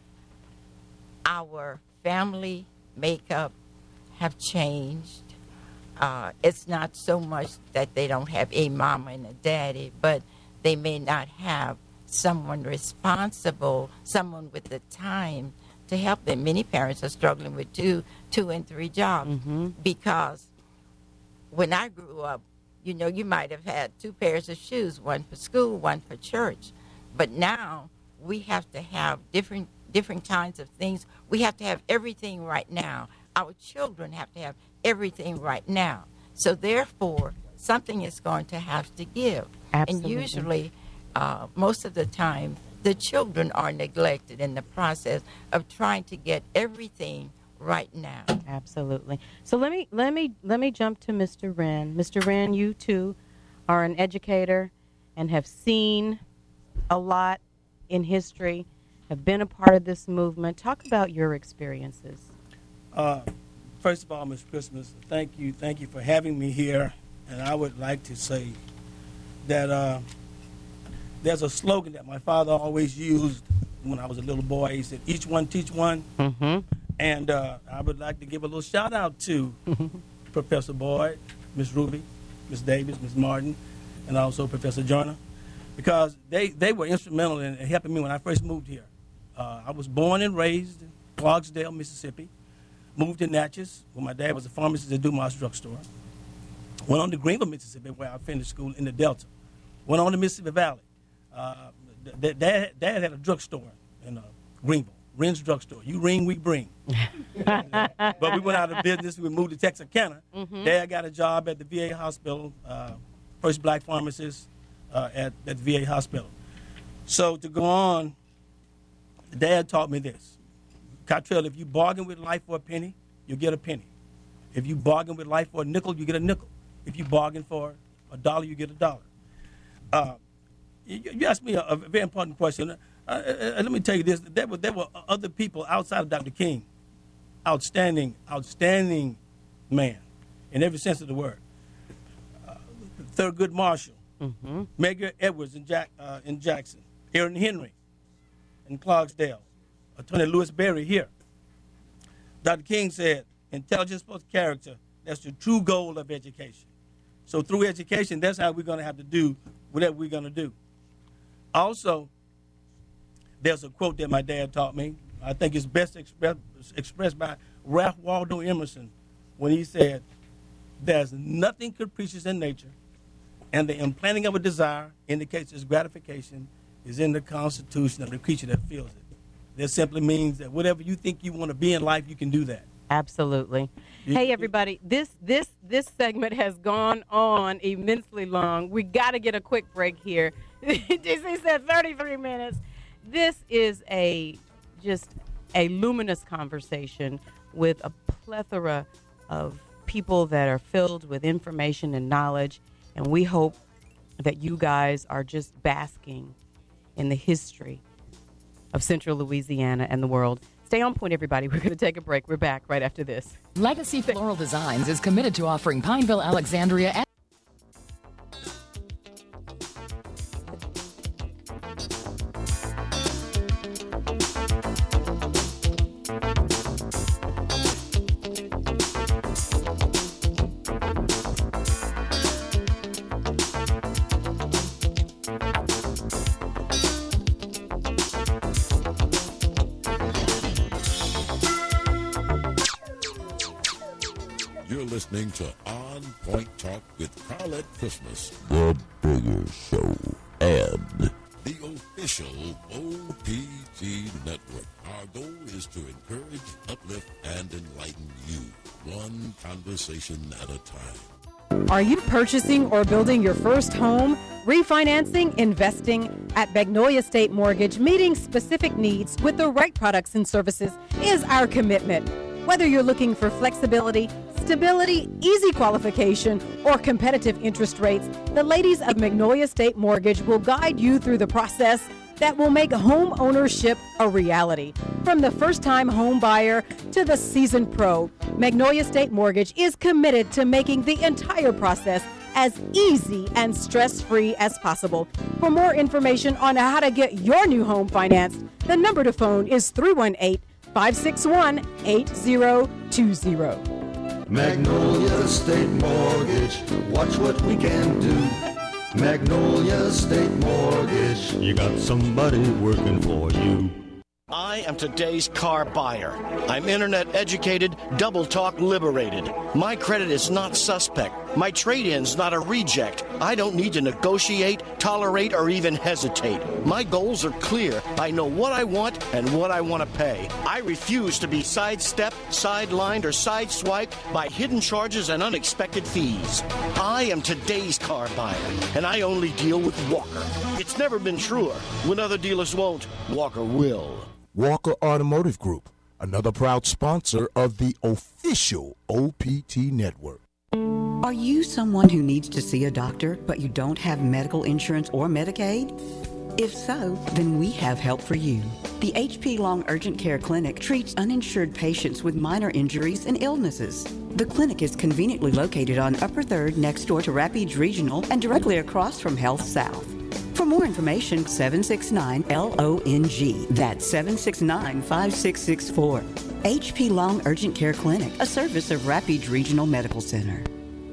our family makeup have changed. Uh, it's not so much that they don't have a mama and a daddy, but they may not have someone responsible, someone with the time to help them. Many parents are struggling with two, two and three jobs Mm-hmm. because when I grew up, you know, you might have had two pairs of shoes, one for school, one for church. But now we have to have different different kinds of things. We have to have everything right now. Our children have to have everything right now. So therefore, something is going to have to give. Absolutely. And usually, uh, most of the time, the children are neglected in the process of trying to get everything right now. Absolutely. So let me let me let me jump to Mister Wren. Mister Wren, you too are an educator and have seen a lot in history, have been a part of this movement. Talk about your experiences. Uh, first of all, Miz Christmas, thank you, thank you for having me here. And I would like to say that uh, there's a slogan that my father always used when I was a little boy. He said, "Each one teach one." Mm-hmm. And uh, I would like to give a little shout out to Professor Boyd, Miss Ruby, Miss Davis, Miss Martin, and also Professor Joyner, because they, they were instrumental in helping me when I first moved here. Uh, I was born and raised in Clarksdale, Mississippi, moved to Natchez, where my dad was a pharmacist at Dumas Drugstore. Went on to Greenville, Mississippi, where I finished school in the Delta. Went on to Mississippi Valley. Uh, dad, dad had a drugstore in uh, Greenville. Wren's Drugstore. You ring, we bring. But we went out of business. We moved to Texarkana. Mm-hmm. Dad got a job at the V A hospital, uh, first black pharmacist uh, at, at the V A hospital. So to go on, Dad taught me this. Cottrell, if you bargain with life for a penny, you get a penny. If you bargain with life for a nickel, you get a nickel. If you bargain for a dollar, you get a dollar. Uh, you, you asked me a, a very important question. Uh, uh, let me tell you this, there were, there were other people outside of Doctor King, outstanding, outstanding man, in every sense of the word. Uh, Thurgood Marshall, mm-hmm. Medgar Edwards in, Jack, uh, in Jackson, Aaron Henry in Clarksdale, Attorney Louis Berry here. Doctor King said, intelligence plus character, that's the true goal of education. So through education, that's how we're going to have to do whatever we're going to do. Also, there's a quote that my dad taught me. I think it's best expressed expressed by Ralph Waldo Emerson when he said, "There's nothing capricious in nature, and the implanting of a desire indicates its gratification is in the constitution of the creature that feels it." That simply means that whatever you think you want to be in life, you can do that. Absolutely. Hey, everybody, this this this segment has gone on immensely long. We got to get a quick break here. D C said thirty-three minutes. This is a just a luminous conversation with a plethora of people that are filled with information and knowledge, and we hope that you guys are just basking in the history of Central Louisiana and the world. Stay on point, everybody. We're going to take a break. We're back right after this. Legacy Floral Designs is committed to offering Pineville, Alexandria, and listening to On Point Talk with Carlette Christmas, the Bigger Show, and the official O P T Network. Our goal is to encourage, uplift, and enlighten you, one conversation at a time. Are you purchasing or building your first home, refinancing, investing? At Magnolia State Mortgage, meeting specific needs with the right products and services is our commitment. Whether you're looking for flexibility, stability, easy qualification, or competitive interest rates, the ladies of Magnolia State Mortgage will guide you through the process that will make home ownership a reality. From the first-time home buyer to the seasoned pro, Magnolia State Mortgage is committed to making the entire process as easy and stress-free as possible. For more information on how to get your new home financed, the number to phone is three one eight, five six one, eight zero two zero. Magnolia State Mortgage, watch what we can do. Magnolia State Mortgage, you got somebody working for you. I am today's car buyer. I'm internet educated, double talk liberated. My credit is not suspect. My trade-in's not a reject. I don't need to negotiate, tolerate, or even hesitate. My goals are clear. I know what I want and what I want to pay. I refuse to be sidestepped, sidelined, or sideswiped by hidden charges and unexpected fees. I am today's car buyer, and I only deal with Walker. It's never been truer. When other dealers won't, Walker will. Walker Automotive Group, another proud sponsor of the official O P T Network. Are you someone who needs to see a doctor, but you don't have medical insurance or Medicaid? If so, then we have help for you. The H P Long Urgent Care Clinic treats uninsured patients with minor injuries and illnesses. The clinic is conveniently located on Upper third next door to Rapides Regional and directly across from Health South. For more information, seven six nine L O N G. That's seven six nine, five six six four. H P Long Urgent Care Clinic, a service of Rapides Regional Medical Center.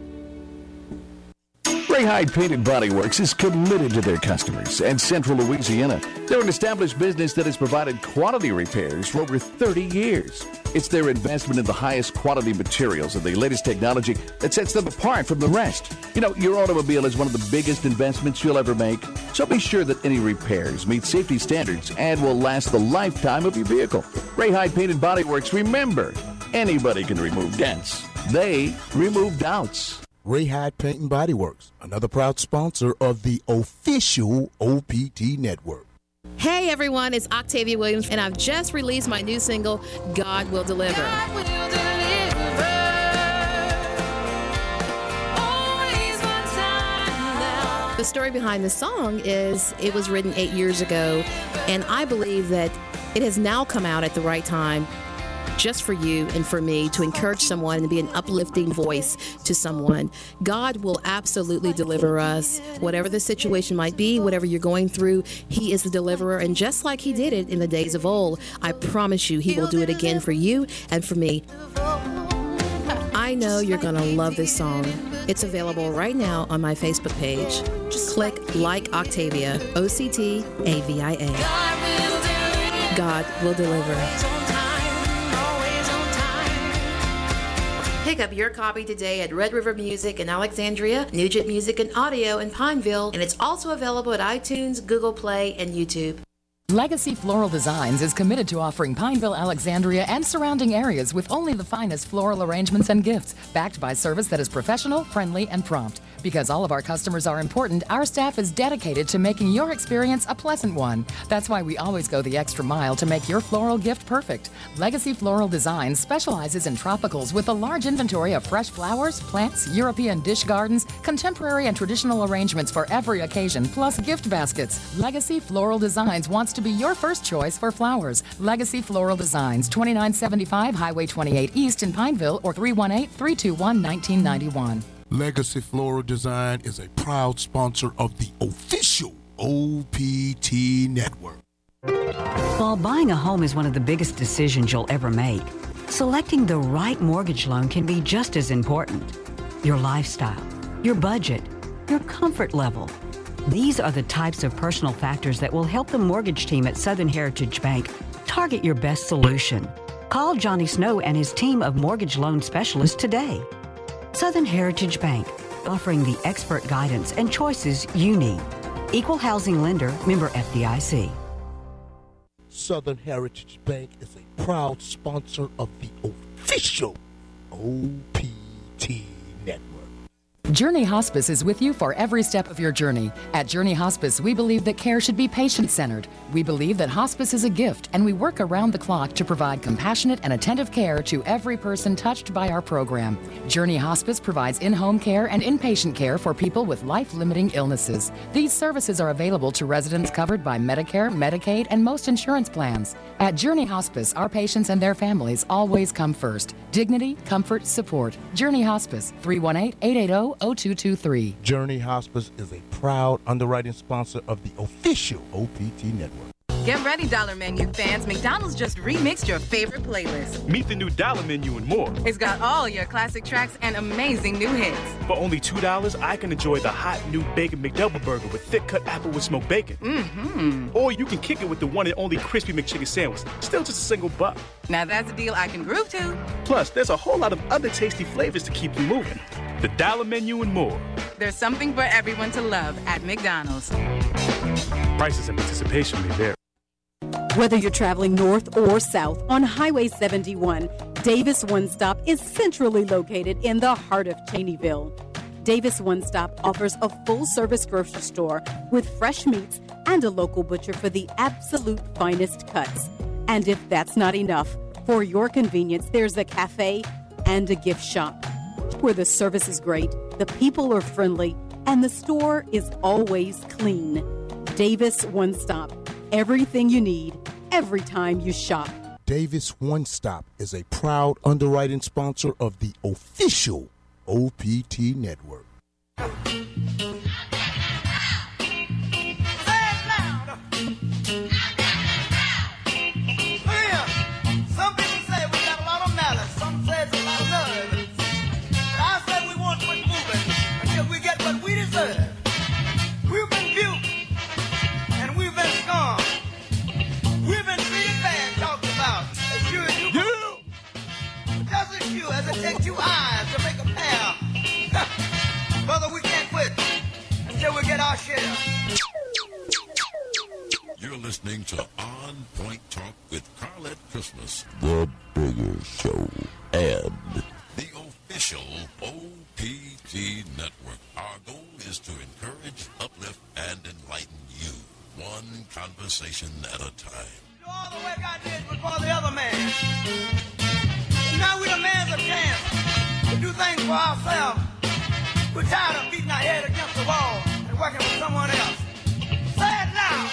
Ray Hyde Painted Body Works is committed to their customers and Central Louisiana. They're an established business that has provided quality repairs for over thirty years. It's their investment in the highest quality materials and the latest technology that sets them apart from the rest. You know, your automobile is one of the biggest investments you'll ever make, so be sure that any repairs meet safety standards and will last the lifetime of your vehicle. Ray Hyde Painted Body Works, remember, anybody can remove dents. They remove doubts. Ray Hyde Paint and Body Works, another proud sponsor of the official O P T Network. Hey everyone, it's Octavia Williams, and I've just released my new single, God Will Deliver. God will deliver. Always on time now. The story behind the song is it was written eight years ago, and I believe that it has now come out at the right time just for you and for me to encourage someone and be an uplifting voice to someone. God will absolutely deliver us. Whatever the situation might be, whatever you're going through, He is the deliverer. And just like He did it in the days of old, I promise you He will do it again for you and for me. I know you're going to love this song. It's available right now on my Facebook page. Just click Like Octavia, O C T A V I A. God will deliver. Pick up your copy today at Red River Music in Alexandria, Nugent Music and Audio in Pineville, and it's also available at iTunes, Google Play, and YouTube. Legacy Floral Designs is committed to offering Pineville, Alexandria, and surrounding areas with only the finest floral arrangements and gifts, backed by service that is professional, friendly, and prompt. Because all of our customers are important, our staff is dedicated to making your experience a pleasant one. That's why we always go the extra mile to make your floral gift perfect. Legacy Floral Designs specializes in tropicals with a large inventory of fresh flowers, plants, European dish gardens, contemporary and traditional arrangements for every occasion, plus gift baskets. Legacy Floral Designs wants to be your first choice for flowers. Legacy Floral Designs, twenty-nine seventy-five Highway twenty-eight East in Pineville, or three one eight, three two one, one nine nine one. Legacy Floral Design is a proud sponsor of the official O P T Network. While buying a home is one of the biggest decisions you'll ever make, selecting the right mortgage loan can be just as important. Your lifestyle, your budget, your comfort level. These are the types of personal factors that will help the mortgage team at Southern Heritage Bank target your best solution. Call Johnny Snow and his team of mortgage loan specialists today. Southern Heritage Bank, offering the expert guidance and choices you need. Equal housing lender, member F D I C. Southern Heritage Bank is a proud sponsor of the official O P T Network. Journey Hospice is with you for every step of your journey. At Journey Hospice, we believe that care should be patient-centered. We believe that hospice is a gift, and we work around the clock to provide compassionate and attentive care to every person touched by our program. Journey Hospice provides in-home care and inpatient care for people with life-limiting illnesses. These services are available to residents covered by Medicare, Medicaid, and most insurance plans. At Journey Hospice, our patients and their families always come first. Dignity, comfort, support. Journey Hospice, three one eight, eight eight zero, zero two two three. Journey Hospice is a proud underwriting sponsor of the official O P T Network. Get ready, Dollar Menu fans. McDonald's just remixed your favorite playlist. Meet the new Dollar Menu and more. It's got all your classic tracks and amazing new hits. For only two dollars, I can enjoy the hot new Bacon McDouble Burger with thick-cut apple with smoked bacon. Mm-hmm. Or you can kick it with the one and only Crispy McChicken Sandwich. Still just a single buck. Now that's a deal I can groove to. Plus, there's a whole lot of other tasty flavors to keep you moving. The Dollar Menu and more. There's something for everyone to love at McDonald's. Prices and participation may vary. Whether you're traveling north or south on Highway seventy-one, Davis One Stop is centrally located in the heart of Cheneyville. Davis One Stop offers a full-service grocery store with fresh meats and a local butcher for the absolute finest cuts. And if that's not enough, for your convenience, there's a cafe and a gift shop where the service is great, the people are friendly, and the store is always clean. Davis One Stop. Everything you need, every time you shop. Davis One Stop is a proud underwriting sponsor of the official O P T Network. Some people say we got a lot of malice, some say it's a lot of nerve. But I say we won't quit moving until we get what we deserve. We've been viewed and we've been scorned. We've been treated bad, talked about. As you and you. Yeah. Just as you, as it takes two eyes to make a pair. Brother, we can't quit until we get our share. You're listening to On Point Talk with Carlette Christmas, the bigger show, and the official O P T Network. Our goal is to encourage, uplift, and enlighten you, one conversation at a time. Do all the work I did before the other man. Now we demand a chance to do things for ourselves. We're tired of beating our head against the wall and working with someone else. Say it now.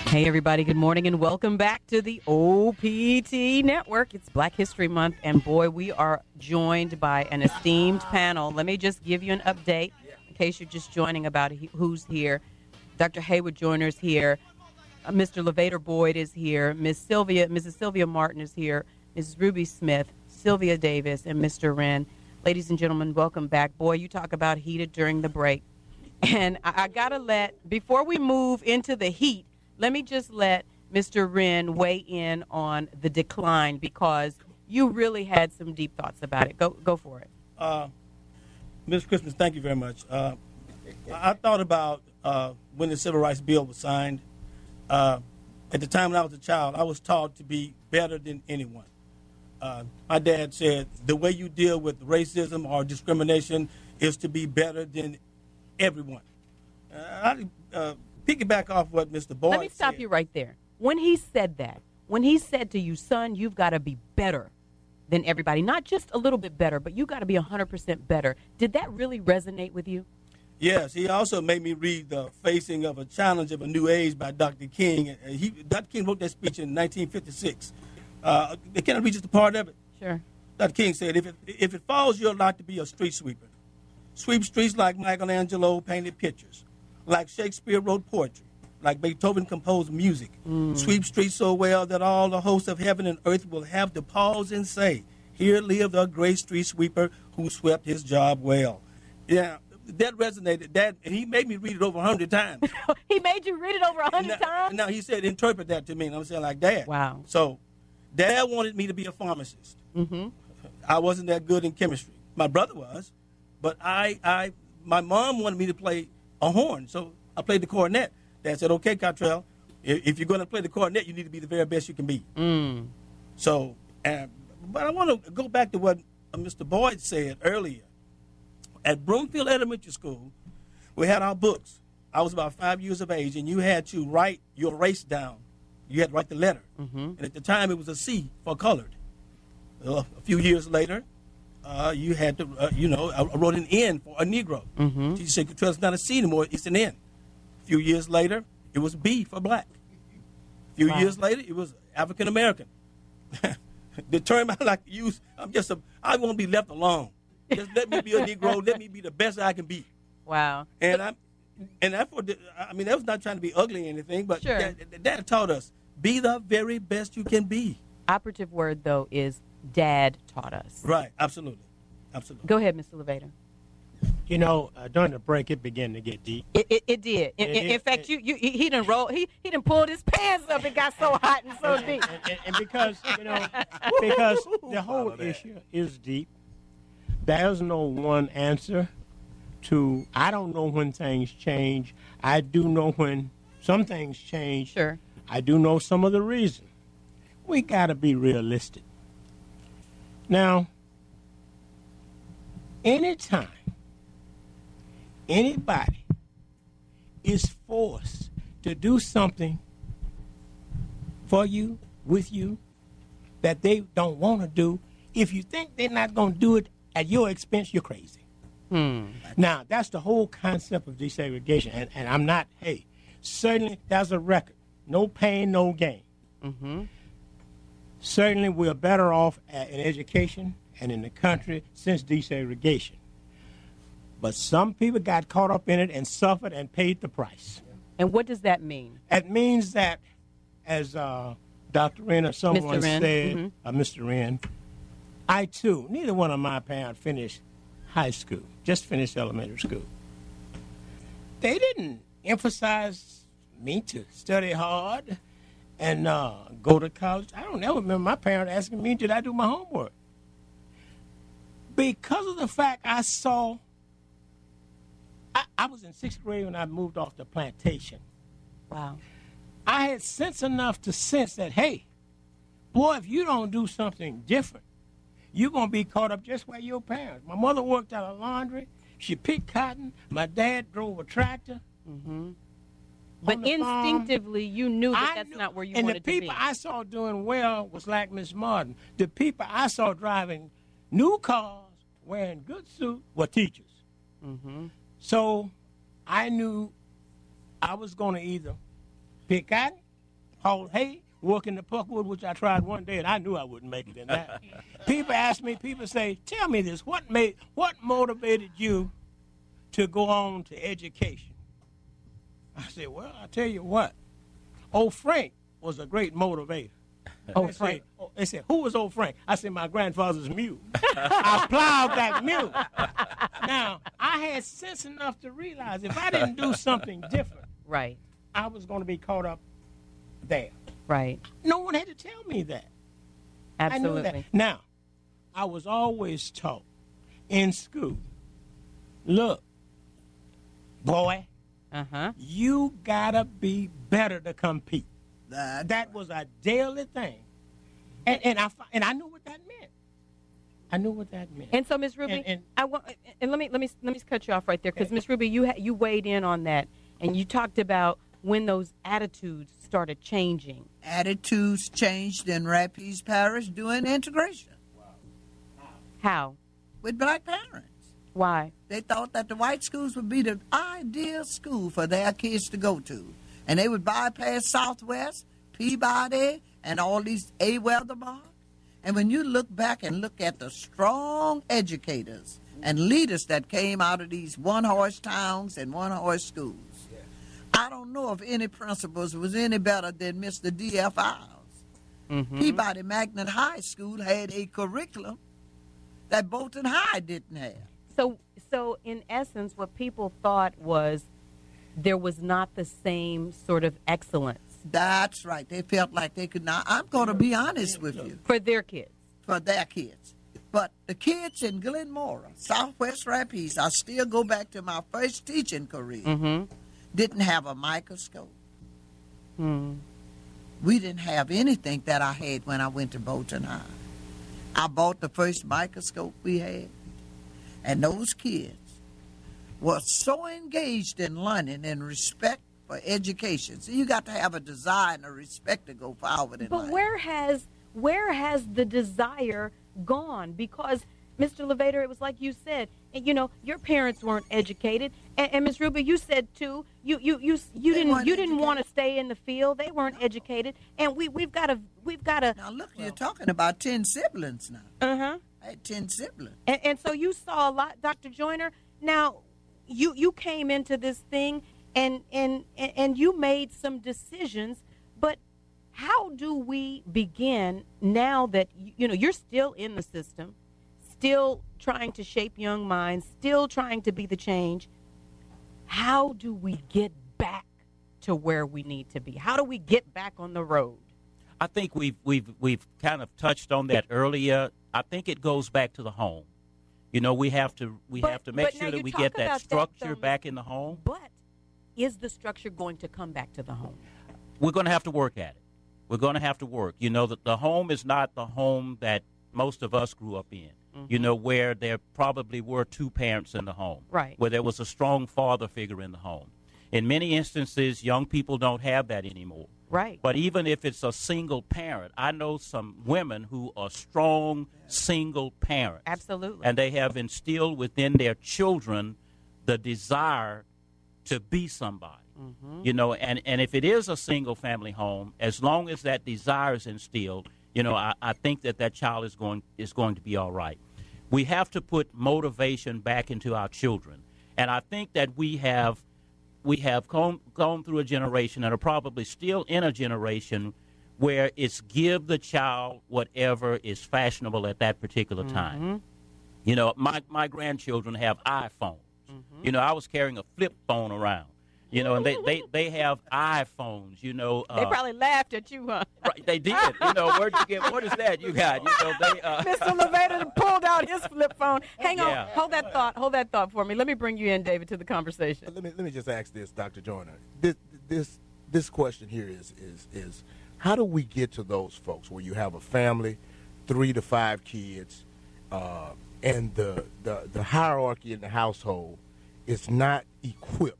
Hey, everybody. Good morning and welcome back to the O P T Network. It's Black History Month, and boy, we are joined by an esteemed panel. Let me just give you an update in case you're just joining about who's here. Doctor Haywood Joyner's here. Uh, Mister Levator Boyd is here. Miss Sylvia, Missus Sylvia Martin is here. Missus Ruby Smith, Sylvia Davis, and Mister Wren. Ladies and gentlemen, welcome back. Boy, you talk about heated during the break. And I, I got to let, before we move into the heat, let me just let Mister Wren weigh in on the decline, because you really had some deep thoughts about it. Go go for it. Uh, Miz Christmas, thank you very much. Uh, I thought about uh, when the Civil Rights Bill was signed. Uh, at the time when I was a child, I was taught to be better than anyone. Uh, my dad said the way you deal with racism or discrimination is to be better than everyone. Uh, I, uh, piggyback off what Mister Boyd Let me stop said. you right there. When he said that, when he said to you, son, you've got to be better than everybody, not just a little bit better, but you got to be one hundred percent better, did that really resonate with you? Yes, he also made me read The Facing of a Challenge of a New Age by Doctor King. And he, Doctor King wrote that speech in nineteen fifty-six. Uh, can I read just a part of it? Sure. Doctor King said, if it, if it falls your lot to be a street sweeper, sweep streets like Michelangelo painted pictures, like Shakespeare wrote poetry, like Beethoven composed music. Mm. Sweep streets so well that all the hosts of heaven and earth will have to pause and say, here lived a great street sweeper who swept his job well. Yeah, that resonated. That, and he made me read it over a hundred times. He made you read it over a hundred times? Now, he said, interpret that to me. And I'm saying, like, Dad. Wow. So, Dad wanted me to be a pharmacist. Mm-hmm. I wasn't that good in chemistry. My brother was. But I, I, my mom wanted me to play a horn, so I played the cornet. Dad said, okay, Cottrell, if, if you're going to play the cornet, you need to be the very best you can be. Mm. So, uh, but I want to go back to what uh, Mister Boyd said earlier. At Broomfield Elementary School, we had our books. I was about five years of age, and you had to write your race down. You had to write the letter. Mm-hmm. And at the time, it was a C for colored. Uh, a few years later, uh, you had to, uh, you know, I wrote an N for a Negro. Mm-hmm. She said, Cottrell, it's not a C anymore, it's an N. A few years later, it was B for black. A few Wow. years later, it was African American. The term I like to use, I'm just a, I won't be left alone. Just let me be a Negro, let me be the best I can be. Wow. And I'm, and that's what, the, I mean, that was not trying to be ugly or anything, but Sure. that, that, that taught us, be the very best you can be. Operative word, though, is Dad taught us. Right, absolutely. Absolutely. Go ahead, Mister Levator. You know, uh, during the break, it began to get deep. It, it, it did. In, It- in, in it- fact, you, you he, he done rolled. He he done pulled his pants up. It got so hot and so deep. And, and, and because you know, because the whole issue is deep. There's no one answer to. I don't know when things change. I do know when some things change. Sure. I do know some of the reason. We got to be realistic. Now, anytime anybody is forced to do something for you, with you, that they don't want to do, if you think they're not going to do it at your expense, you're crazy. Hmm. Now, that's the whole concept of desegregation. And, and I'm not, hey, certainly that's a record. No pain, no gain. Mm-hmm. Certainly we're better off at, in education and in the country since desegregation. But some people got caught up in it and suffered and paid the price. And what does that mean? It means that, as uh, Doctor Wren or someone Mister Wren, said, mhm. uh, Mister Wren, I too, neither one of my parents finished high school, just finished elementary school. They didn't emphasize me to study hard and uh, go to college. I don't ever remember my parents asking me, did I do my homework? Because of the fact I saw, I, I was in sixth grade when I moved off the plantation. Wow. I had sense enough to sense that, hey, boy, if you don't do something different, you're going to be caught up just like your parents. My mother worked at a laundry. She picked cotton. My dad drove a tractor. Mm-hmm. But on the farm. instinctively, you knew that I that's knew- not where you and wanted the people to be. I saw doing well was like Miss Martin. The people I saw driving new cars, wearing good suits, were teachers. Mm-hmm. So I knew I was going to either pick cotton haul hay, work in the Puckwood, which I tried one day, and I knew I wouldn't make it in that. People ask me, people say, tell me this, what made, what motivated you to go on to education? I said, well, I tell you what, old Frank was a great motivator. Oh, they Frank. Said, oh, they said, who was old Frank? I said, my grandfather's mule. I plowed that mule. Now, I had sense enough to realize if I didn't do something different, right, I was going to be caught up there. Right. No one had to tell me that. Absolutely. I knew that. Now, I was always taught in school, look, boy, uh-huh. you got to be better to compete. Uh, that was a daily thing. And, and, I, and I knew what that meant. I knew what that meant. And so, Miz Ruby, and, and, I want, and let me let me let me cut you off right there, because Miz Ruby, you ha- you weighed in on that, and you talked about when those attitudes started changing. Attitudes changed in Rapides Parish during integration. How? With black parents. Why? They thought that the white schools would be the ideal school for their kids to go to. And they would bypass Southwest, Peabody, and all these A-Weathermark. And when you look back and look at the strong educators and leaders that came out of these one-horse towns and one-horse schools, I don't know if any principals was any better than Mister D F Iles. Mm-hmm. Peabody Magnet High School had a curriculum that Bolton High didn't have. So, so in essence, what people thought was there was not the same sort of excellence. That's right. They felt like they could not. I'm going to be honest with you. For their kids. For their kids. But the kids in Glenmora, Southwest Rapides, I still go back to my first teaching career, mm-hmm. didn't have a microscope. Hmm. We didn't have anything that I had when I went to Bolton High. I bought the first microscope we had, and those kids were so engaged in learning and respect for education. So you got to have a desire and a respect to go forward in But life. where has where has the desire gone? Because Mister Levator, it was like you said, and you know, your parents weren't educated, and, and Miz Ruby, you said too, you you you you They didn't weren't you didn't educated. want to stay in the field. They weren't educated, and we we've got to we've got to. Now look, you're talking about ten siblings now. Uh huh. I had ten siblings. And, and so you saw a lot, Doctor Joyner. Now, you you came into this thing, and and and and you made some decisions, but how do we begin now that you know you're still in the system, still trying to shape young minds, still trying to be the change? How do we get back to where we need to be? How do we get back on the road? I think we've we've we've kind of touched on that earlier. I think it goes back to the home. You know, we have to we But- have to make but now sure that you we talk get about that that, structure though, back in the home. But is the structure going to come back to the home? We're going to have to work at it. We're going to have to work. You know, that the home is not the home that most of us grew up in. You know, where there probably were two parents in the home. Right. Where there was a strong father figure in the home. In many instances, young people don't have that anymore. Right. But even if it's a single parent, I know some women who are strong single parents. Absolutely. And they have instilled within their children the desire to be somebody. Mm-hmm. You know, and, and if it is a single family home, as long as that desire is instilled, you know, I, I think that that child is going is going to be all right. We have to put motivation back into our children. And I think that we have we have gone, gone through a generation and are probably still in a generation where it's give the child whatever is fashionable at that particular time. Mm-hmm. You know, my, my grandchildren have iPhones. Mm-hmm. You know, I was carrying a flip phone around. You know, and they, they, they have iPhones, you know. They uh, probably laughed at you, huh? Right, they did. You know, where'd you get, what is that you got? You know, they, uh, Mister Levator pulled out his flip phone. Hang Yeah. on. Hold that thought. Hold that thought for me. Let me bring you in, David, to the conversation. Let me let me just ask this, Doctor Joyner. This this this question here is is is how do we get to those folks where you have a family, three to five kids, uh, and the, the the hierarchy in the household is not equipped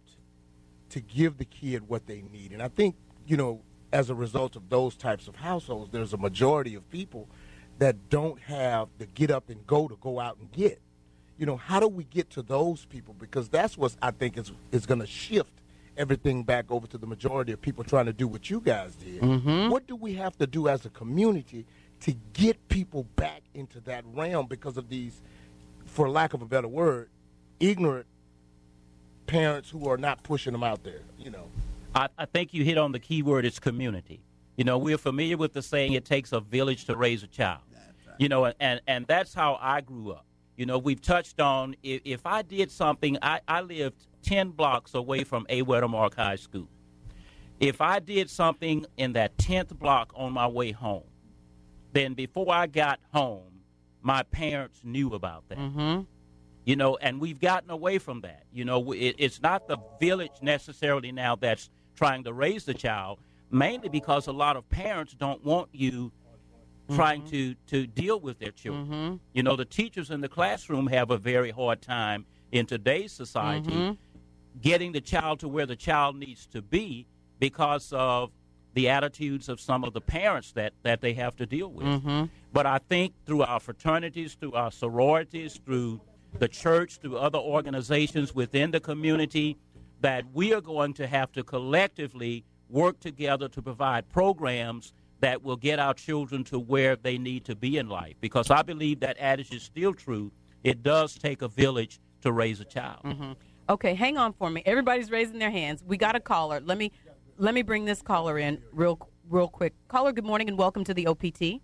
to give the kid what they need? And I think, you know, as a result of those types of households, there's a majority of people that don't have the get up and go to go out and get. You know, how do we get to those people? Because that's what I think is is going to shift everything back over to the majority of people trying to do what you guys did. Mhm. What do we have to do as a community to get people back into that realm because of these, for lack of a better word, ignorant parents who are not pushing them out there, you know? I, I think you hit on the key word, it's community. You know, we're familiar with the saying, it takes a village to raise a child. Right. You know, and, and that's how I grew up. You know, we've touched on, if, if I did something, I, I lived ten blocks away from A. Wedemark High School. If I did something in that tenth block on my way home, then before I got home, my parents knew about that. Mm-hmm. You know, and we've gotten away from that. You know, it, it's not the village necessarily now that's trying to raise the child, mainly because a lot of parents don't want you mm-hmm. trying to, to deal with their children. Mm-hmm. You know, the teachers in the classroom have a very hard time in today's society Mm-hmm. getting the child to where the child needs to be because of the attitudes of some of the parents that, that they have to deal with. Mm-hmm. But I think through our fraternities, through our sororities, through the church, through other organizations within the community, that we are going to have to collectively work together to provide programs that will get our children to where they need to be in life. Because I believe that adage is still true. It does take a village to raise a child. Mm-hmm. Okay, hang on for me. Everybody's raising their hands. We got a caller. Let me let me bring this caller in real real quick. Caller, good morning and welcome to the O P T.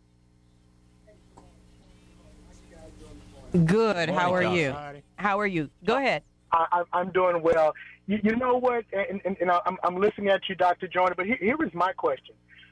Good. How are you? How are you? Go ahead. I, I'm doing well. You, you know what? And, and, and I'm, I'm listening at you, Doctor Joyner, but here, here is my question.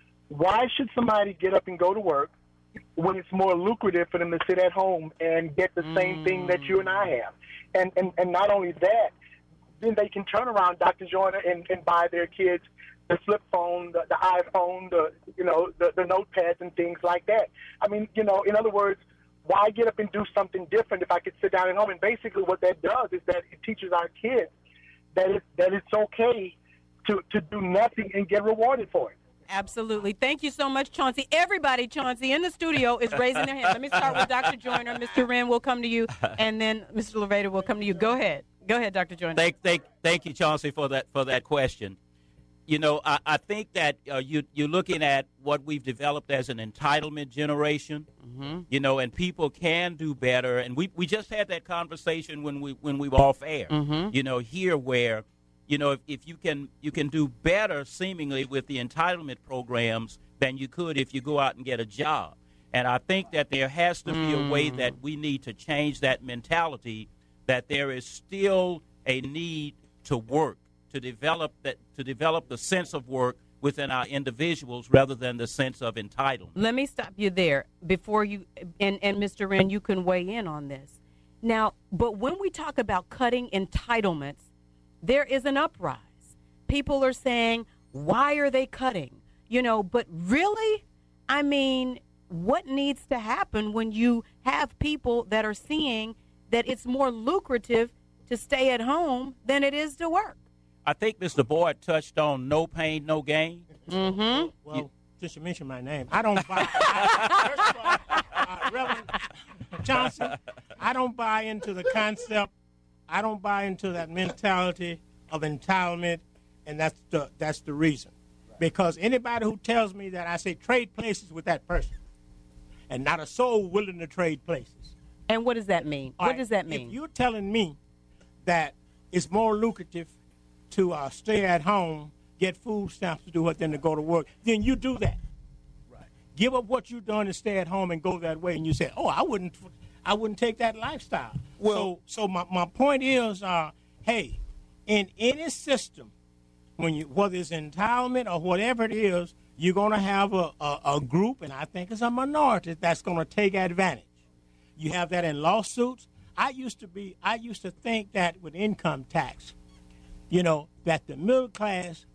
Why should somebody get up and go to work when it's more lucrative for them to sit at home and get the mm. same thing that you and I have? And, and, and not only that, then they can turn around, Doctor Joyner, and, and buy their kids the flip phone, the, the iPhone, the, you know, the, the notepads and things like that. I mean, you know, in other words, why get up and do something different if I could sit down at home? And basically what that does is that it teaches our kids that, it, that it's okay to, to do nothing and get rewarded for it. Absolutely. Thank you so much, Chauncey. Everybody, Chauncey, in the studio is raising their hand. Let me start with Doctor Joyner. Mister Wren will come to you, and then Mister Levada will come to you. Go ahead. Go ahead, Doctor Joyner. Thank, thank, thank you, Chauncey, for that for that question. You know, I, I think that uh, you, you're looking at what we've developed as an entitlement generation, mm-hmm. you know, and people can do better. And we, we just had that conversation when we when we were off air, mm-hmm. you know, here where, you know, if, if you can you can do better seemingly with the entitlement programs than you could if you go out and get a job. And I think that there has to be mm. a way that we need to change that mentality, that there is still a need to work, to develop that to develop the sense of work within our individuals rather than the sense of entitlement. Let me stop you there before you and, and Mister Wren, you can weigh in on this. Now, but when we talk about cutting entitlements, there is an uprise. People are saying, why are they cutting? You know, but really, I mean, what needs to happen when you have people that are seeing that it's more lucrative to stay at home than it is to work? I think Mister Boyd touched on no pain, no gain. Mm-hmm. Well, you, just to mention my name, I don't buy. I, first of all, uh, Reverend Johnson, I don't buy into the concept. I don't buy into that mentality of entitlement, and that's the that's the reason. Because anybody who tells me that, I say trade places with that person, and not a soul willing to trade places. And what does that mean? All what right, does that mean? If you're telling me that it's more lucrative to uh, stay at home, get food stamps to do what, than to go to work, then you do that. Right. Give up what you've done and stay at home and go that way. And you say, oh, I wouldn't, I wouldn't take that lifestyle. Well, so, so my, my point is, uh, hey, in any system, when you whether it's entitlement or whatever it is, you're going to have a, a, a group, and I think it's a minority, that's going to take advantage. You have that in lawsuits. I used to be, I used to think that with income tax, you know, that the middle class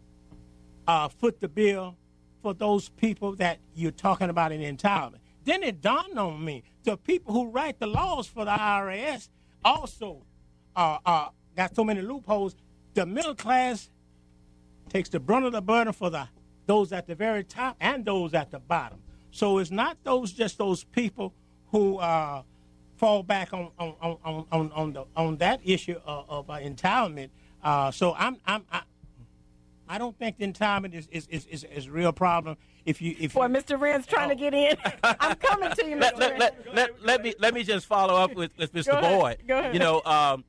uh, foot the bill for those people that you're talking about in entitlement. Then it dawned on me, the people who write the laws for the I R S also uh, uh, got so many loopholes. The middle class takes the brunt of the burden for the those at the very top and those at the bottom. So it's not those just those people who uh, fall back on on, on, on, on, the, on that issue of, of uh, entitlement. Uh, so I'm I'm I, I don't think the entitlement is is, is, is, is a real problem. If you if Boy, you, Mister Rand's trying to get in. I'm coming to you, Mister let, Rand. let, let, let, let me let me just follow up with, with Mister Go ahead. Boyd. Go ahead. You know, um,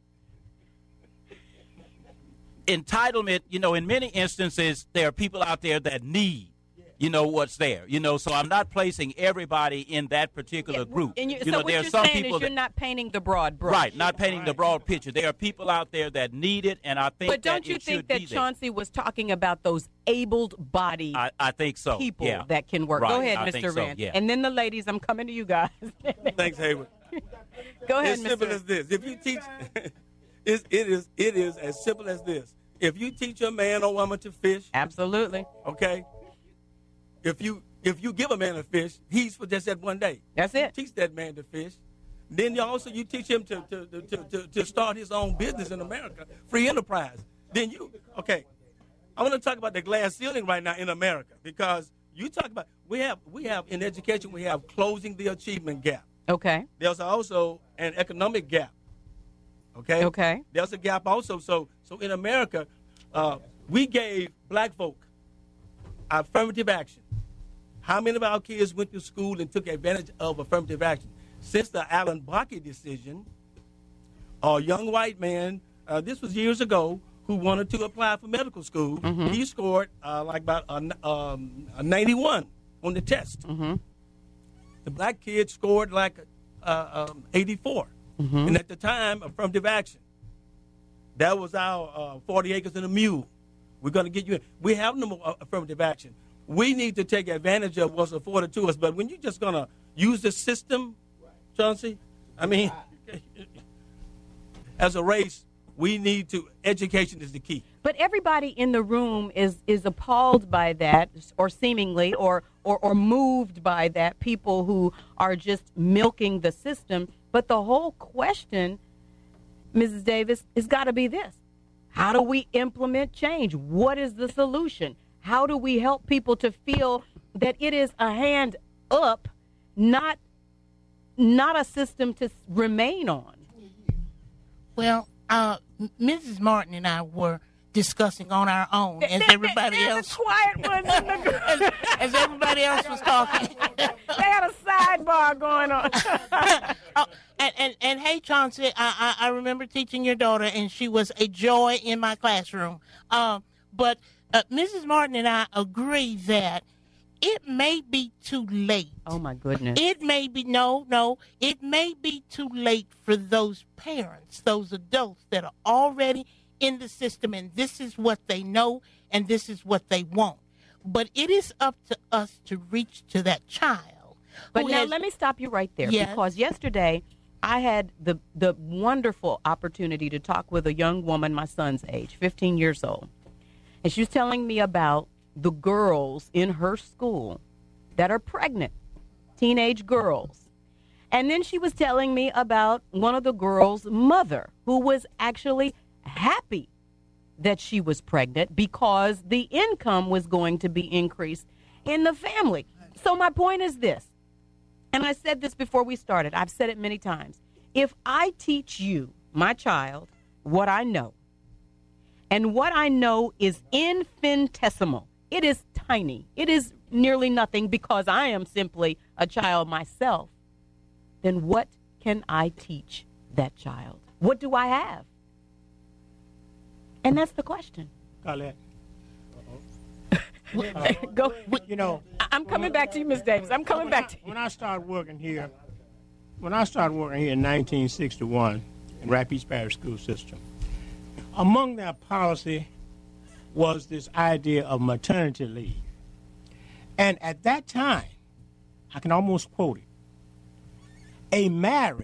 entitlement. You know, in many instances, there are people out there that need. You know what's there. You know, so I'm not placing everybody in that particular group. And you, you so know, what there you're are some saying people is you're that, not painting the broad brush. right, not painting the broad picture. There are people out there that need it, and I think But don't that you it think should that be there. Chauncey was talking about those able-bodied I, I think so. people yeah. that can work? Right, Go ahead, I Mister think so, Rand. yeah. And then the ladies, I'm coming to you guys. Thanks, Hayward. Go ahead, It's Mister simple Rand. as this. If you teach, it's, it is it is as simple as this. If you teach a man or woman to fish, absolutely, okay. If you if you give a man a fish, he's for just that one day. That's it. You teach that man to fish. Then you also you teach him to to, to, to, to start his own business in America, free enterprise. Then you okay. I want to talk about the glass ceiling right now in America because you talk about we have we have in education we have closing the achievement gap. Okay. There's also an economic gap. Okay. Okay. There's a gap also. So so in America, uh, we gave black folk affirmative action. How many of our kids went to school and took advantage of affirmative action? Since the Alan Bakke decision, a young white man, uh, this was years ago, who wanted to apply for medical school, Mhm. he scored uh, like about a, um, a ninety-one on the test. Mm-hmm. The black kid scored like uh, um, eighty-four. Mhm. And at the time, affirmative action. That was our uh, forty acres and a mule. We're going to get you in. We have no more affirmative action. We need to take advantage of what's afforded to us. But when you're just going to use the system, Chauncey, I mean, as a race, we need to, education is the key. But everybody in the room is is appalled by that, or seemingly, or, or or moved by that. People who are just milking the system. But the whole question, Missus Davis, has got to be this: how do we implement change? What is the solution? How do we help people to feel that it is a hand up, not not a system to remain on? Well, uh, M- Missus Martin and I were discussing on our own as everybody else. Quiet ones in the group. as, as everybody else was talking. They had a sidebar going on. oh, and, and and hey, Chauncey, I, I I remember teaching your daughter, and she was a joy in my classroom. Uh, but uh, Missus Martin and I agree that it may be too late. Oh my goodness. It may be no, no. It may be too late for those parents, those adults that are already in the system, and this is what they know, and this is what they want. But it is up to us to reach to that child. But who now has- let me stop you right there, Yes. because yesterday I had the the wonderful opportunity to talk with a young woman my son's age, fifteen years old. And she was telling me about the girls in her school that are pregnant, teenage girls. And then she was telling me about one of the girls' mother who was actually happy that she was pregnant because the income was going to be increased in the family. So my point is this, and I said this before we started, I've said it many times. If I teach you, my child, what I know, and what I know is infinitesimal, it is tiny, it is nearly nothing because I am simply a child myself, then what can I teach that child? What do I have? And that's the question. Colette. Go. You know, I- I'm coming back to you, Miz Davis. I'm coming when back I, to you. When I started working here, when I started working here in nineteen sixty-one in Rapides Parish School System, among their policy was this idea of maternity leave. And at that time, I can almost quote it, a married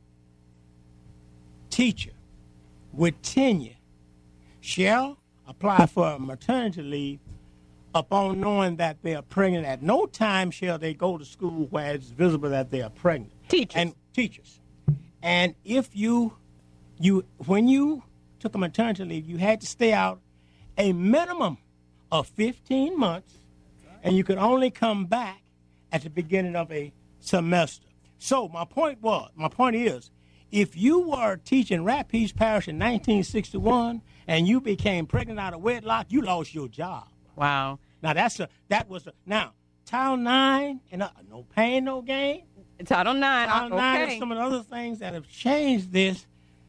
teacher with tenure shall apply for a maternity leave upon knowing that they are pregnant. At no time shall they go to school where it's visible that they are pregnant. Teachers. And teachers. And if you, you, when you took a maternity leave, you had to stay out a minimum of fifteen months, and you could only come back at the beginning of a semester. So my point was, my point is, if you were teaching Rapides Parish in nineteen sixty-one and you became pregnant out of wedlock, you lost your job. Wow. Now that's a that was a now Title nine and uh, no pain, no gain. Title nine. Title okay. nine and some of the other things that have changed this.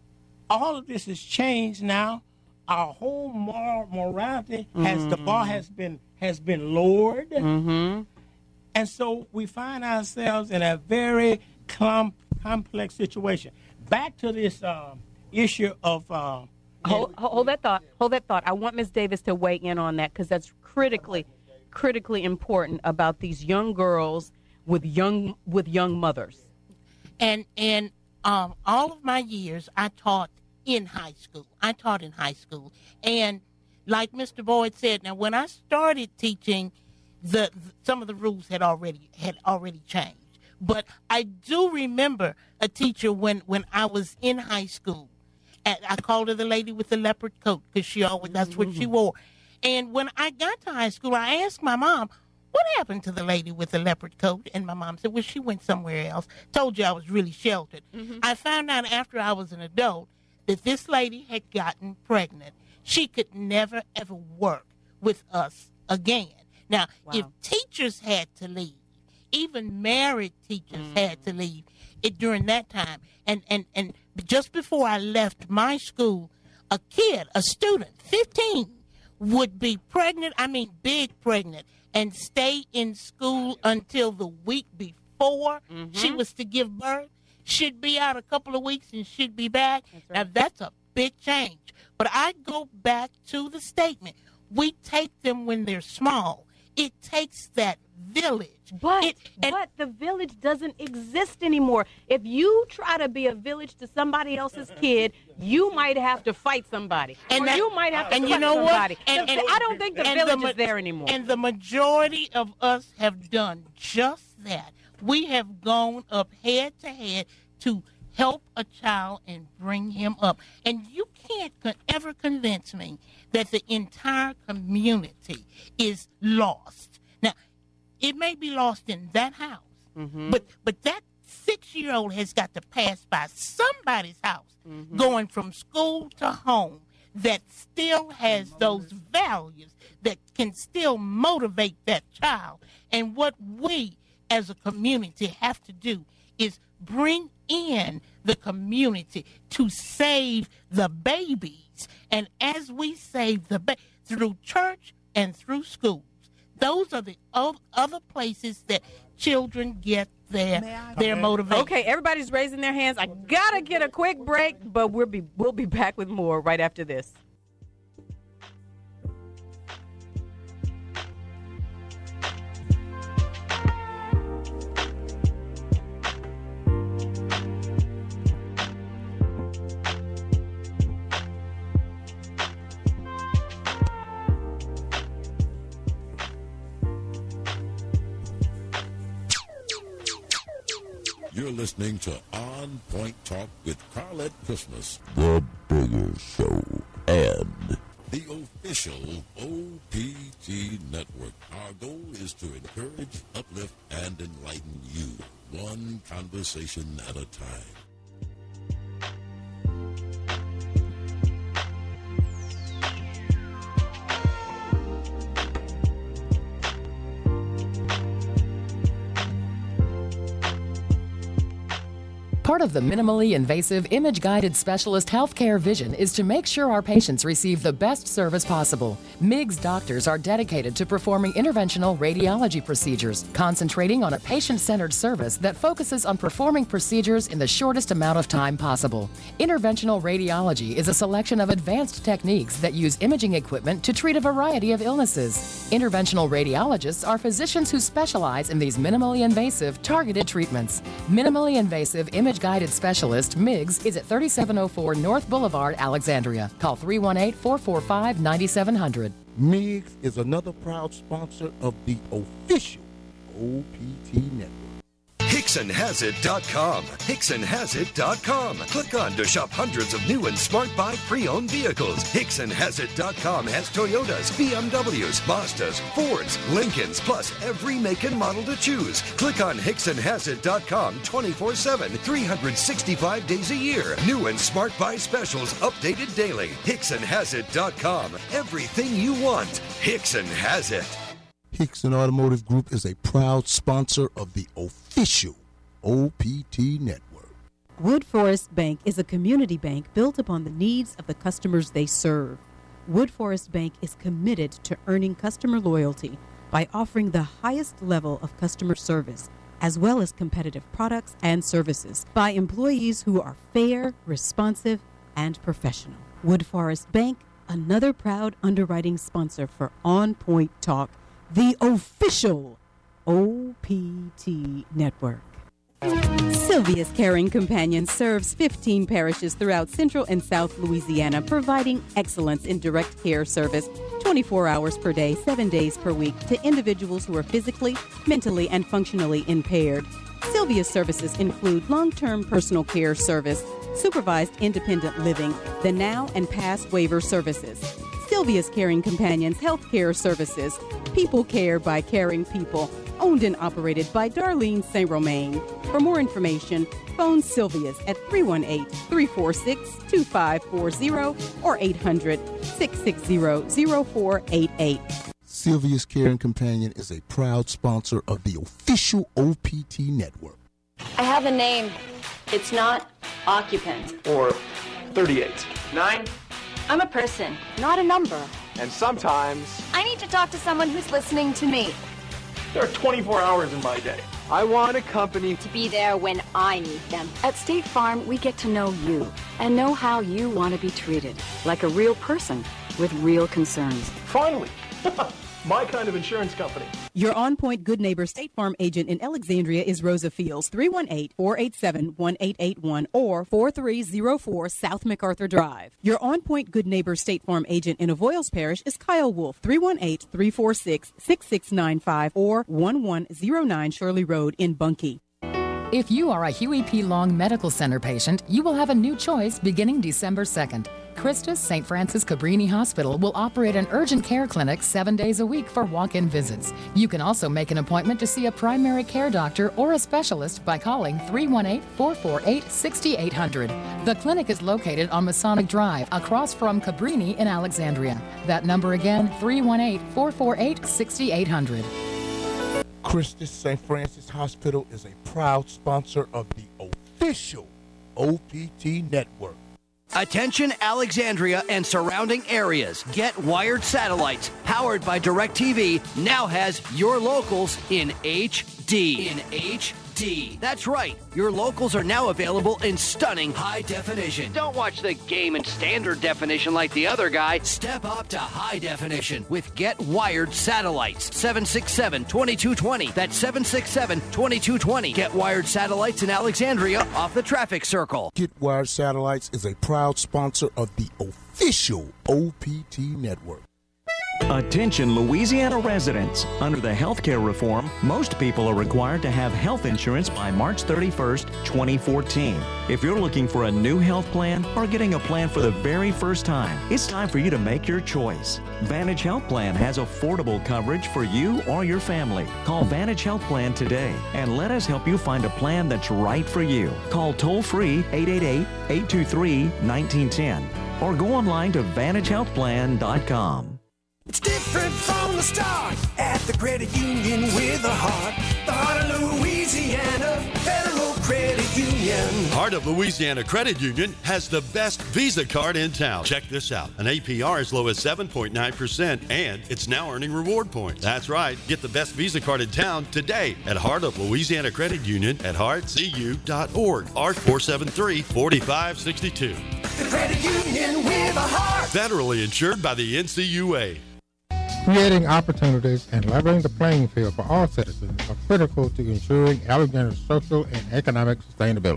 All of this has changed now. Our whole moral morality has mm. the bar has been has been lowered, mm-hmm. and so we find ourselves in a very com- complex situation. Back to this uh, issue of uh, hold, hold that thought. Hold that thought. I want Miz Davis to weigh in on that because that's critically, critically important about these young girls with young with young mothers. And and um, all of my years, I taught in high school. I taught in high school, and like Mister Boyd said, now when I started teaching, the some of the rules had already had already changed. But I do remember a teacher when, when I was in high school. And I called her the lady with the leopard coat because she always that's what she wore. And when I got to high school, I asked my mom, "What happened to the lady with the leopard coat?" And my mom said, "Well, she went somewhere else." Told you I was really sheltered. Mm-hmm. I found out after I was an adult that this lady had gotten pregnant. She could never, ever work with us again. Now, wow. if teachers had to leave, even married teachers mm-hmm. had to leave it during that time. And, and, and just before I left my school, a kid, a student, fifteen, would be pregnant, I mean big pregnant, and stay in school until the week before mm-hmm. she was to give birth. Should be out a couple of weeks and should be back. That's right. Now, that's a big change. But I go back to the statement. We take them when they're small. It takes that village. But, it, and, but the village doesn't exist anymore. If you try to be a village to somebody else's kid, you might have to fight somebody. And or that, you might have to and fight you know somebody. What? And, and, and, I don't think the village the, is there anymore. And the majority of us have done just that. We have gone up head to head to help a child and bring him up. And you can't con- ever convince me that the entire community is lost. Now, it may be lost in that house, mm-hmm. but but that six-year-old has got to pass by somebody's house, mm-hmm. going from school to home, that still has those values, that can still motivate that child. And what we as a community have to do is bring in the community to save the babies. And as we save the babies through church and through schools, those are the other places that children get their their motivation. Okay, everybody's raising their hands. I gotta get a quick break, but we'll be we'll be back with more right after this. You're listening to On Point Talk with Carlette Christmas, The Bigger Show, and the official O P T Network. Our goal is to encourage, uplift, and enlighten you, one conversation at a time. Part of the minimally invasive image-guided specialist healthcare vision is to make sure our patients receive the best service possible. MIGS doctors are dedicated to performing interventional radiology procedures, concentrating on a patient-centered service that focuses on performing procedures in the shortest amount of time possible. Interventional radiology is a selection of advanced techniques that use imaging equipment to treat a variety of illnesses. Interventional radiologists are physicians who specialize in these minimally invasive, targeted treatments. Minimally invasive image Guided Specialist, MIGS, is at thirty-seven oh four North Boulevard, Alexandria. Call three one eight, four four five, nine seven zero zero. MIGS is another proud sponsor of the official O P T Network. Hickson Has It dot com. Hickson Has It dot com. Click on to shop hundreds of new and smart buy pre-owned vehicles. Hickson Has It dot com has Toyotas, B M Ws, Mazdas, Fords, Lincolns, plus every make and model to choose. Click on Hickson Has It dot com twenty-four seven, three hundred sixty-five days a year. New and smart buy specials updated daily. Hickson Has It dot com. Everything you want. Hickson has it. Hickson Automotive Group is a proud sponsor of the official O P T Network. Wood Forest Bank is a community bank built upon the needs of the customers they serve. Wood Forest Bank is committed to earning customer loyalty by offering the highest level of customer service, as well as competitive products and services, by employees who are fair, responsive, and professional. Wood Forest Bank, another proud underwriting sponsor for On Point Talk, the official O P T Network. Sylvia's Caring Companion serves fifteen parishes throughout Central and South Louisiana, providing excellence in direct care service twenty-four hours per day, seven days per week to individuals who are physically, mentally, and functionally impaired. Sylvia's services include long-term personal care service, supervised independent living, the now and past waiver services. Sylvia's Caring Companions Healthcare Services, people care by caring people, owned and operated by Darlene Saint Romain. For more information, phone Sylvia's at three one eight, three four six, two five four zero or eight hundred, six six zero, zero four eight eight. Sylvia's Caring Companion is a proud sponsor of the official O P T Network. I have a name. It's not occupant. Or thirty-eight. Nine. I'm a person, not a number. And sometimes I need to talk to someone who's listening to me. there are twenty-four hours in my day. I want a company To be there when I need them. At State Farm, we get to know you and know how you want to be treated, like a real person with real concerns. Finally, my kind of insurance company. Your On Point Good Neighbor State Farm agent in Alexandria is Rosa Fields, three one eight, four eight seven, one eight eight one or four three zero four South MacArthur Drive. Your On Point Good Neighbor State Farm agent in Avoyles Parish is Kyle Wolf, three one eight, three four six, six six nine five or one one zero nine Shirley Road in Bunkie. If you are a Huey P. Long Medical Center patient, you will have a new choice beginning December second. Christus Saint Francis Cabrini Hospital will operate an urgent care clinic seven days a week for walk-in visits. You can also make an appointment to see a primary care doctor or a specialist by calling three one eight, four four eight, six eight zero zero. The clinic is located on Masonic Drive, across from Cabrini in Alexandria. That number again, three one eight, four four eight, six eight zero zero. Christus Saint Francis Hospital is a proud sponsor of the official O P T Network. Attention Alexandria and surrounding areas. Get Wired Satellites, powered by DirecTV, now has your locals in H D. In H D. That's right. Your locals are now available in stunning high definition. Don't watch the game in standard definition like the other guy. Step up to high definition with Get Wired Satellites. seven six seven, two two two zero. That's seven six seven, two two two zero. Get Wired Satellites in Alexandria off the traffic circle. Get Wired Satellites is a proud sponsor of the official O P T Network. Attention Louisiana residents. Under the healthcare reform, most people are required to have health insurance by March thirty-first, twenty fourteen. If you're looking for a new health plan or getting a plan for the very first time, it's time for you to make your choice. Vantage Health Plan has affordable coverage for you or your family. Call Vantage Health Plan today and let us help you find a plan that's right for you. Call toll-free eight eight eight, eight two three, one nine one zero or go online to vantage health plan dot com. It's different from the start at the credit union with a heart. The heart of Louisiana, Federal Credit Union. Heart of Louisiana Credit Union has the best Visa card in town. Check this out. An A P R as low as seven point nine percent, and it's now earning reward points. That's right. Get the best Visa card in town today at Heart of Louisiana Credit Union at heart c u dot org. R four seven three, four five six two. The credit union with a heart. Federally insured by the N C U A. Creating opportunities and leveling the playing field for all citizens are critical to ensuring Alexander's social and economic sustainability.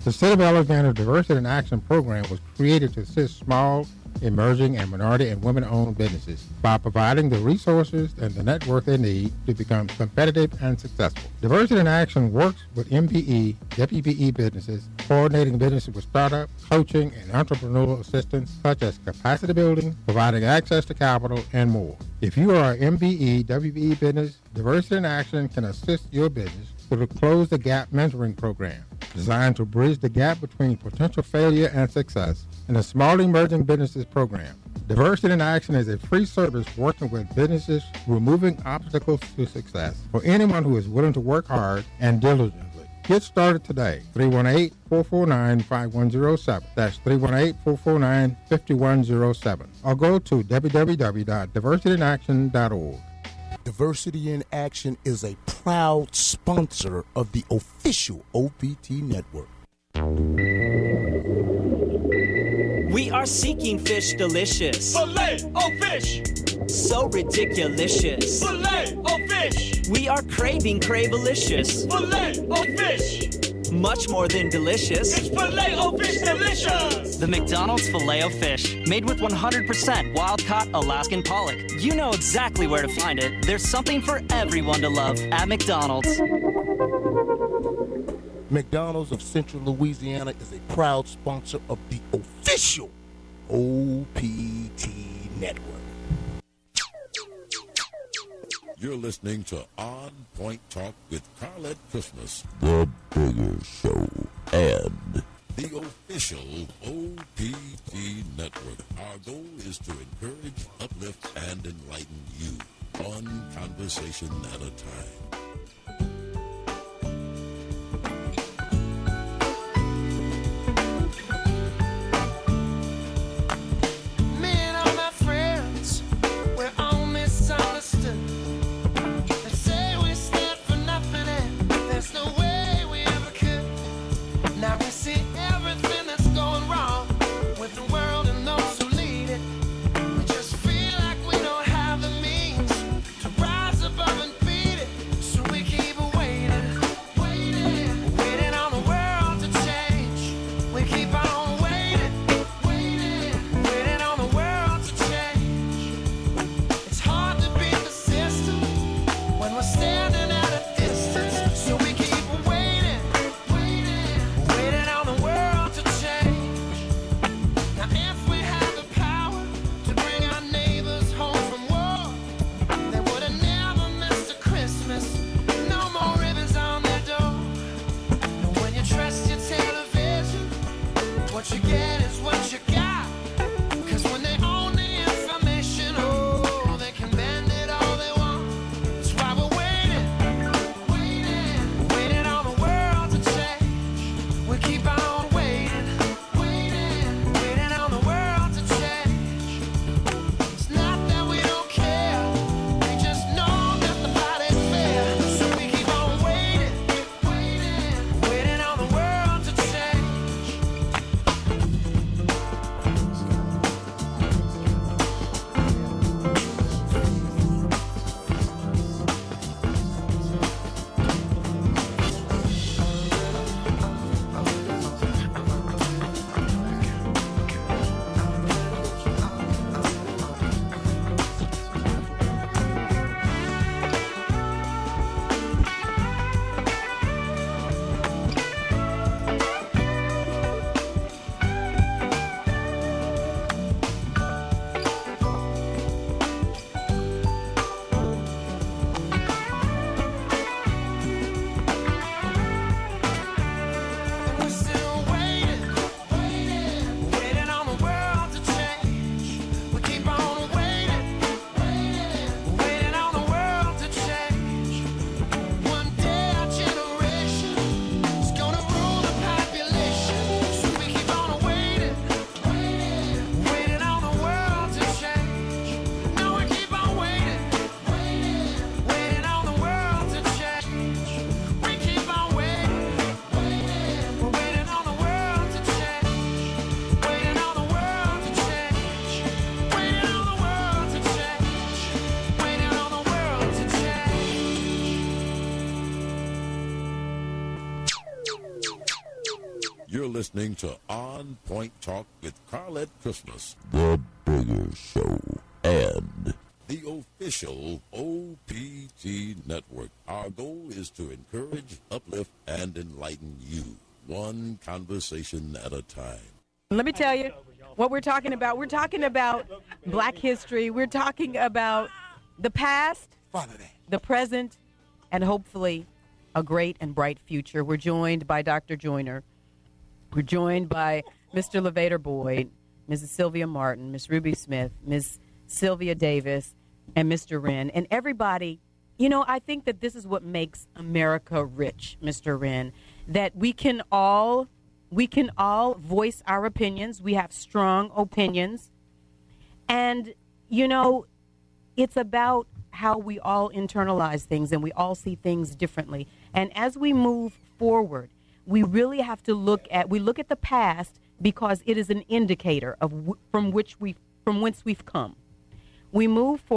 The City of Alexandria Diversity in Action program was created to assist small, emerging, and minority and women-owned businesses by providing the resources and the network they need to become competitive and successful. Diversity in Action works with M P E, W P E businesses, coordinating businesses with startup, coaching, and entrepreneurial assistance such as capacity building, providing access to capital, and more. If you are an M P E, W P E business, Diversity in Action can assist your business through the Close the Gap mentoring program, designed to bridge the gap between potential failure and success, and the Small Emerging Businesses program. Diversity in Action is a free service working with businesses removing obstacles to success for anyone who is willing to work hard and diligently. Get started today. three one eight, four four nine, five one zero seven. That's three one eight, four four nine, five one zero seven. Or go to w w w dot diversity in action dot org. Diversity in Action is a proud sponsor of the official O P T network. We are seeking fish delicious. Filet o fish. So ridiculous. Filet o fish. We are craving cravelicious. Filet o fish. Much more than delicious. It's filet o fish delicious. The McDonald's filet o fish, made with one hundred percent wild-caught Alaskan pollock. You know exactly where to find it. There's something for everyone to love at McDonald's. McDonald's of Central Louisiana is a proud sponsor of the official O P T network. You're listening to On Point Talk with Carlette Christmas, The Bigger Show, and the official O P T network. Our goal is to encourage, uplift, and enlighten you, one conversation at a time. So listening to On Point Talk with Carlette Christmas, The Bigger Show, and the official O P T Network. Our goal is to encourage, uplift, and enlighten you, one conversation at a time. Let me tell you what we're talking about. We're talking about Black history. We're talking about the past, the present, and hopefully a great and bright future. We're joined by Doctor Joyner. We're joined by Mister Levator Boyd, Missus Sylvia Martin, Miss Ruby Smith, Miss Sylvia Davis, and Mister Wren. And everybody, you know, I think that this is what makes America rich, Mister Wren, that we can all, we can all voice our opinions. We have strong opinions. And, you know, it's about how we all internalize things and we all see things differently. And as we move forward, we really have to look at, we look at the past because it is an indicator of w- from which we, from whence we've come. We move forward.